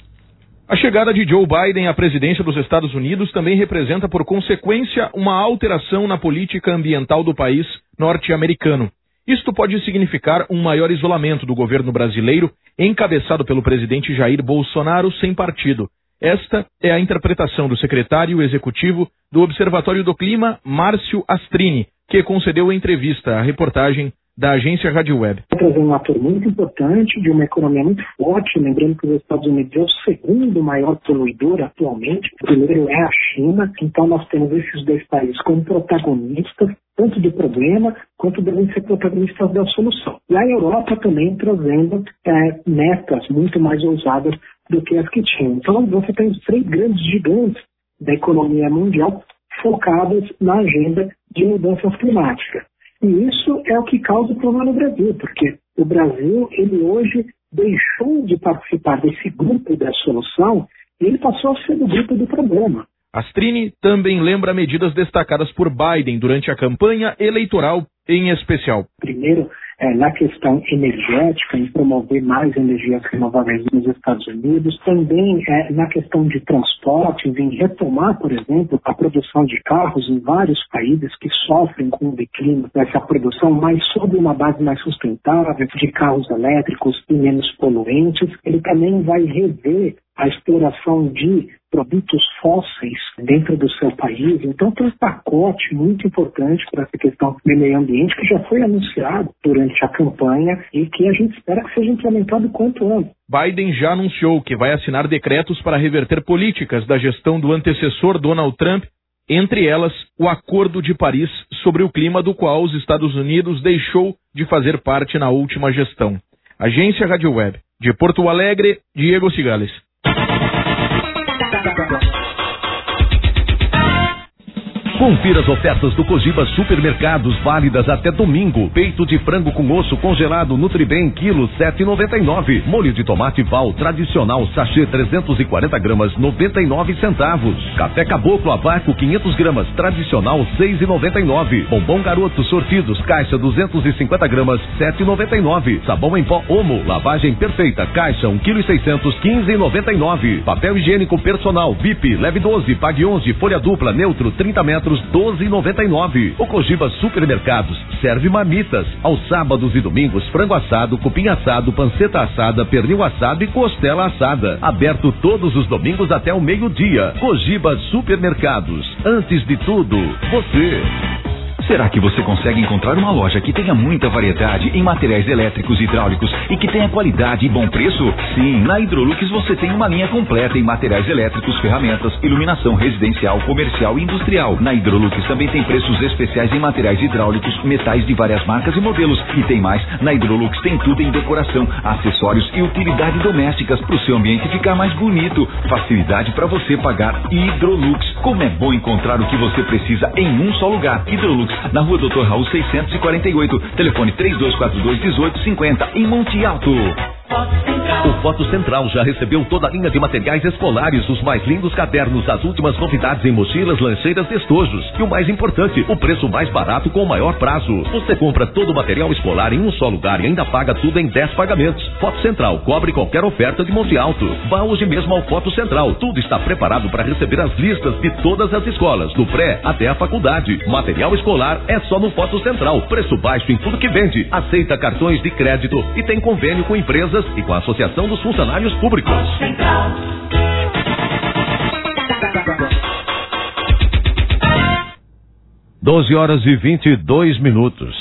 A chegada de Joe Biden à presidência dos Estados Unidos também representa, por consequência, uma alteração na política ambiental do país norte-americano. Isto pode significar um maior isolamento do governo brasileiro, encabeçado pelo presidente Jair Bolsonaro, sem partido. Esta é a interpretação do secretário executivo do Observatório do Clima, Márcio Astrini, que concedeu a entrevista à reportagem da agência Rádio Web. Trazer um ator muito importante, de uma economia muito forte, lembrando que os Estados Unidos é o segundo maior poluidor atualmente, o primeiro é a China, então nós temos esses dois países como protagonistas, tanto do problema, quanto devem ser protagonistas da solução. E a Europa também trazendo é, metas muito mais ousadas do que as que tinham. Então você tem os três grandes gigantes da economia mundial focadas na agenda de mudanças climáticas. E isso é o que causa o problema no Brasil, porque o Brasil, ele hoje deixou de participar desse grupo da solução e ele passou a ser do grupo do problema. Astrini também lembra medidas destacadas por Biden durante a campanha eleitoral em especial. Primeiro, é, na questão energética, em promover mais energias renováveis nos Estados Unidos, também é, na questão de transportes, em retomar, por exemplo, a produção de carros em vários países que sofrem com o declínio dessa produção, mas sob uma base mais sustentável, de carros elétricos e menos poluentes. Ele também vai rever a exploração de produtos fósseis dentro do seu país. Então tem um pacote muito importante para essa questão do meio ambiente que já foi anunciado durante a campanha e que a gente espera que seja implementado quanto antes. Biden já anunciou que vai assinar decretos para reverter políticas da gestão do antecessor Donald Trump, entre elas o Acordo de Paris sobre o clima, do qual os Estados Unidos deixou de fazer parte na última gestão. Agência Rádio Web. De Porto Alegre, Diego Cigales. Confira as ofertas do Cogiba Supermercados, válidas até domingo. Peito de frango com osso congelado Nutribem, quilo sete e noventa e nove. Molho de tomate Val tradicional, sachê trezentos e quarenta gramas, noventa e nove centavos. Café Caboclo a vácuo quinhentas gramas, tradicional, seis e noventa e nove. Bombom Garoto sortidos, caixa duzentos e cinquenta gramas, sete e noventa e nove. Sabão em pó Omo, lavagem perfeita, caixa um quilo e seiscentos, quinze e noventa e nove. Papel higiênico personal, B I P, leve doze, pague onze, folha dupla, neutro, trinta metros, doze e noventa e nove. O Cogiba Supermercados serve marmitas. Aos sábados e domingos, frango assado, cupim assado, panceta assada, pernil assado e costela assada. Aberto todos os domingos até o meio-dia. Cogiba Supermercados. Antes de tudo, você. Será que você consegue encontrar uma loja que tenha muita variedade em materiais elétricos e hidráulicos e que tenha qualidade e bom preço? Sim, na Hidrolux você tem uma linha completa em materiais elétricos, ferramentas, iluminação residencial, comercial e industrial. Na Hidrolux também tem preços especiais em materiais hidráulicos, metais de várias marcas e modelos. E tem mais, na Hidrolux tem tudo em decoração, acessórios e utilidades domésticas para o seu ambiente ficar mais bonito. Facilidade para você pagar. Hidrolux. Como é bom encontrar o que você precisa em um só lugar. Hidrolux, na rua doutor Raul seiscentos e quarenta e oito, telefone três dois quatro dois, um oito cinco zero, em Monte Alto. O Foto Central já recebeu toda a linha de materiais escolares, os mais lindos cadernos, as últimas novidades em mochilas, lancheiras e estojos. E o mais importante, o preço mais barato com o maior prazo. Você compra todo o material escolar em um só lugar e ainda paga tudo em dez pagamentos. Foto Central cobre qualquer oferta de Monte Alto. Vá hoje mesmo ao Foto Central. Tudo está preparado para receber as listas de todas as escolas, do pré até a faculdade. Material escolar é só no Foto Central. Preço baixo em tudo que vende. Aceita cartões de crédito e tem convênio com empresas e com a Associação dos Funcionários Públicos. doze horas e vinte e dois minutos.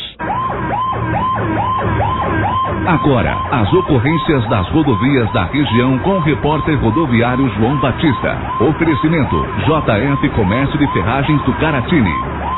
Agora, as ocorrências das rodovias da região com o repórter rodoviário João Batista. Oferecimento J F Comércio de Ferragens do Caratini.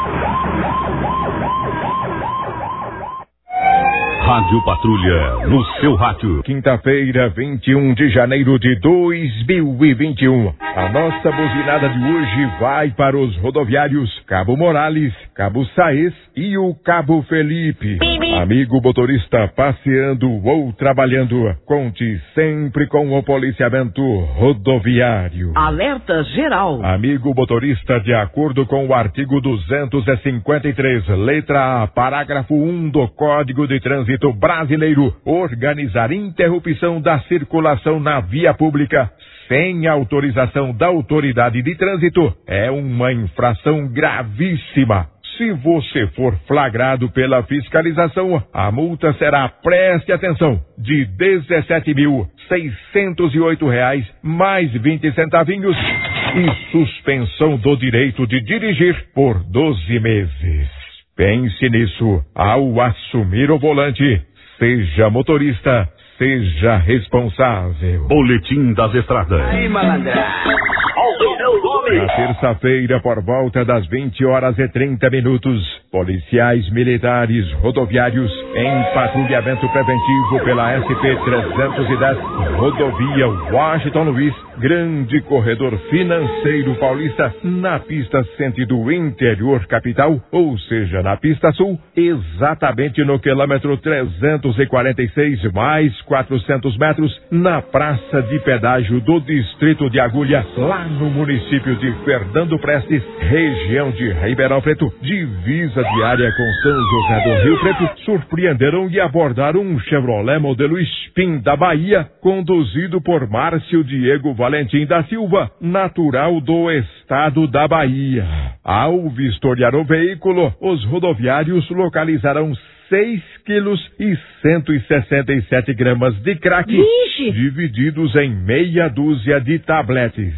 Rádio Patrulha, no seu rádio. Quinta-feira, vinte e um de janeiro de dois mil e vinte e um. A nossa buzinada de hoje vai para os rodoviários Cabo Morales, Cabo Saez e o Cabo Felipe. Amigo motorista passeando ou trabalhando, conte sempre com o policiamento rodoviário. Alerta geral. Amigo motorista, de acordo com o artigo duzentos e cinquenta e três, letra A, parágrafo um do Código de Trânsito Brasileiro, organizar interrupção da circulação na via pública sem autorização da autoridade de trânsito é uma infração gravíssima. Se você for flagrado pela fiscalização, a multa será, preste atenção, de dezessete mil seiscentos e oito reais mais vinte centavinhos e suspensão do direito de dirigir por doze meses. Pense nisso. Ao assumir o volante, seja motorista, seja responsável. Boletim das Estradas. Aí, malandra. Na terça-feira, por volta das vinte horas e trinta minutos, policiais militares rodoviários em patrulhamento preventivo pela S P trezentos e dez, rodovia Washington Luiz, grande corredor financeiro paulista, na pista sentido interior capital, ou seja, na pista sul, exatamente no quilômetro trezentos e quarenta e seis mais quatrocentos metros, na praça de pedágio do distrito de Agulha, lá no município de Fernando Prestes, região de Ribeirão Preto, divisa diária com São José do Rio Preto, surpreenderam e abordaram um Chevrolet modelo Spin da Bahia, conduzido por Márcio Diego Valentim da Silva, natural do estado da Bahia. Ao vistoriar o veículo, os rodoviários localizaram seis quilos e cento e sessenta e sete gramas de crack, Ixi. divididos em meia dúzia de tabletes.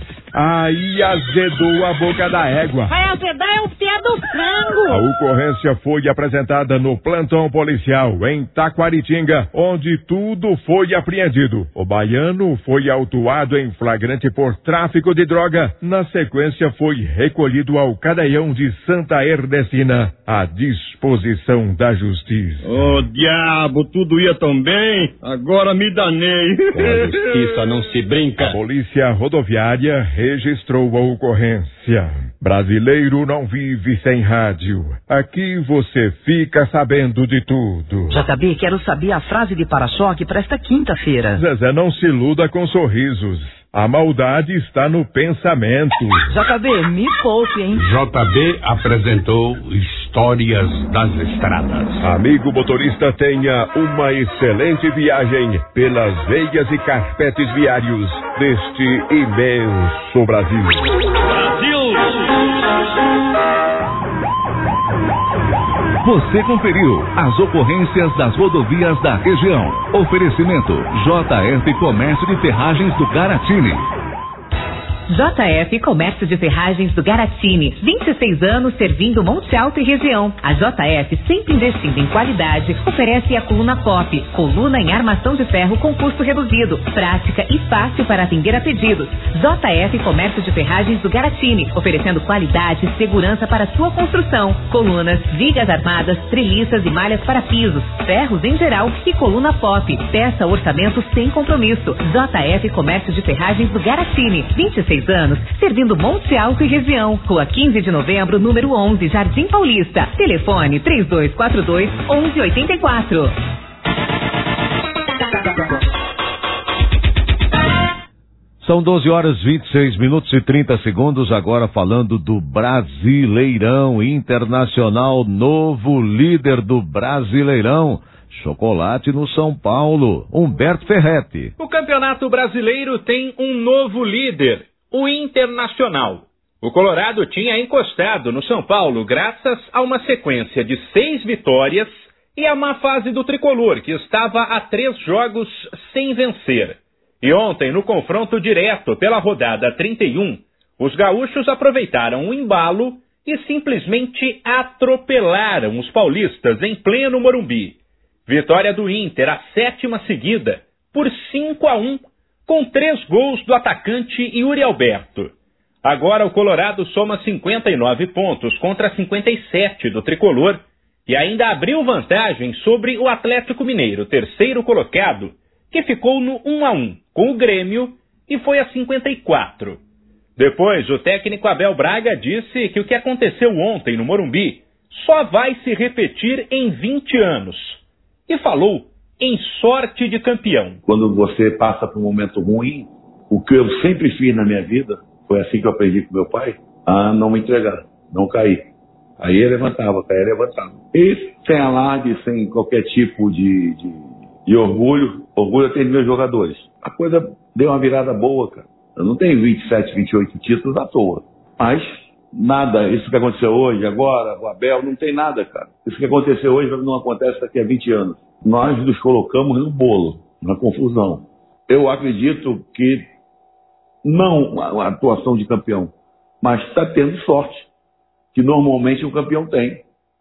Aí azedou a boca da égua. Vai azedar é o pé do frango. A ocorrência foi apresentada no plantão policial em Taquaritinga, onde tudo foi apreendido. O baiano foi autuado em flagrante por tráfico de droga. Na sequência foi recolhido ao cadeião de Santa Erdecina, à disposição da justiça. Ô, oh, diabo, tudo ia tão bem, agora me danei. Com a justiça 'não se brinca'. A polícia rodoviária registrou a ocorrência. Brasileiro não vive sem rádio. Aqui você fica sabendo de tudo. J B, quero saber a frase de para-choque para esta quinta-feira. Zezé, não se iluda com sorrisos. A maldade está no pensamento. J B, me poupe, hein? J B apresentou Histórias das Estradas. Amigo motorista, tenha uma excelente viagem pelas veias e carpetes viários deste imenso Brasil. Brasil! Você conferiu as ocorrências das rodovias da região. Oferecimento J F Comércio de Ferragens do Garatini. J F Comércio de Ferragens do Garatini, vinte e seis anos servindo Monte Alto e região. A J F, sempre investindo em qualidade, oferece a coluna Pop, coluna em armação de ferro com custo reduzido, prática e fácil para atender a pedidos. J F Comércio de Ferragens do Garatini, oferecendo qualidade e segurança para sua construção. Colunas, vigas armadas, treliças e malhas para pisos, ferros em geral e coluna Pop. Peça orçamento sem compromisso. J F Comércio de Ferragens do Garatini, vinte e seis anos, servindo Monte Alto e região. Rua quinze de novembro, número onze, Jardim Paulista. Telefone três dois quatro dois, onze oitenta e quatro. São doze horas, vinte e seis minutos e trinta segundos, agora falando do Brasileirão Internacional, novo líder do Brasileirão. Chocolate no São Paulo, Humberto Ferretti. O Campeonato Brasileiro tem um novo líder, o Internacional. O Colorado tinha encostado no São Paulo graças a uma sequência de seis vitórias e a má fase do tricolor, que estava a três jogos sem vencer. E ontem, no confronto direto pela rodada trinta e um, os gaúchos aproveitaram o embalo e simplesmente atropelaram os paulistas em pleno Morumbi. Vitória do Inter, a sétima seguida, por cinco a um, com três gols do atacante Yuri Alberto. Agora o Colorado soma cinquenta e nove pontos contra cinquenta e sete do tricolor e ainda abriu vantagem sobre o Atlético Mineiro, terceiro colocado, que ficou no um a um com o Grêmio e foi a cinquenta e quatro. Depois, o técnico Abel Braga disse que o que aconteceu ontem no Morumbi só vai se repetir em vinte anos. E falou em sorte de campeão. Quando você passa por um momento ruim, o que eu sempre fiz na minha vida, foi assim que eu aprendi com meu pai, a não me entregar, não cair. Aí ele levantava, caía, levantava. E sem alarde, sem qualquer tipo de, de, de orgulho, orgulho tem meus jogadores. A coisa deu uma virada boa, cara. Eu não tenho vinte e sete, vinte e oito títulos à toa. Mas nada, isso que aconteceu hoje, agora, o Abel, não tem nada, cara. Isso que aconteceu hoje não acontece daqui a vinte anos. Nós nos colocamos no bolo, na confusão. Eu acredito que não a atuação de campeão, mas está tendo sorte, que normalmente o campeão tem.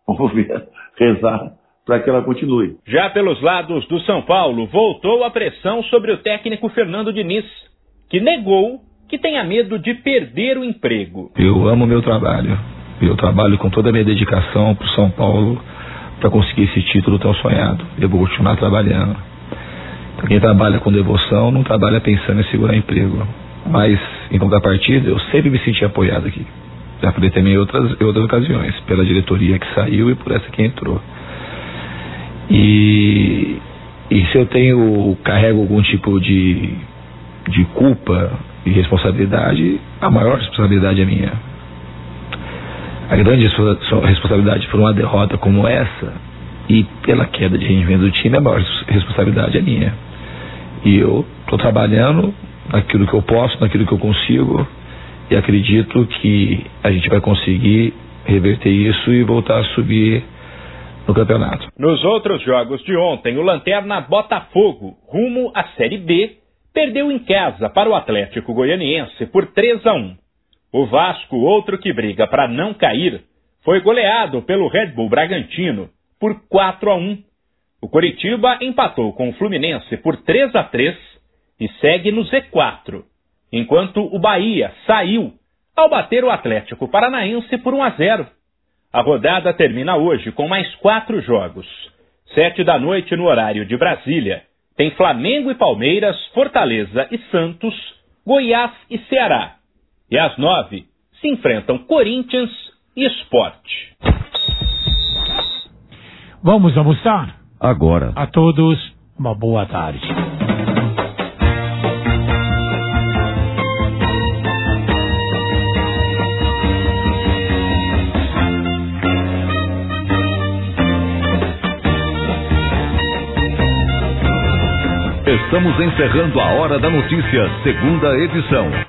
Vamos ver, rezar para que ela continue. Já pelos lados do São Paulo, voltou a pressão sobre o técnico Fernando Diniz, que negou que tenha medo de perder o emprego. Eu amo meu trabalho. Eu trabalho com toda a minha dedicação para o São Paulo para conseguir esse título tão sonhado. Eu vou continuar trabalhando. Para quem trabalha com devoção, não trabalha pensando em segurar emprego. Mas, em contrapartida, eu sempre me senti apoiado aqui. Já falei também em outras, em outras ocasiões, pela diretoria que saiu e por essa que entrou. E, e se eu tenho, carrego algum tipo de, de culpa e responsabilidade, a maior responsabilidade é minha. A grande responsabilidade por uma derrota como essa e pela queda de rendimento do time, a maior responsabilidade é minha. E eu estou trabalhando naquilo que eu posso, naquilo que eu consigo, e acredito que a gente vai conseguir reverter isso e voltar a subir no campeonato. Nos outros jogos de ontem, o Lanterna Botafogo, rumo à Série B, perdeu em casa para o Atlético Goianiense por três a um. O Vasco, outro que briga para não cair, foi goleado pelo Red Bull Bragantino por quatro a um. O Coritiba empatou com o Fluminense por três a três e segue no Z quatro, enquanto o Bahia saiu ao bater o Atlético Paranaense por um a zero. A rodada termina hoje com mais quatro jogos. Sete da noite no horário de Brasília, tem Flamengo e Palmeiras, Fortaleza e Santos, Goiás e Ceará. E às nove se enfrentam Corinthians e Sport. Vamos almoçar? Agora. A todos, uma boa tarde. Estamos encerrando a Hora da Notícia, segunda edição.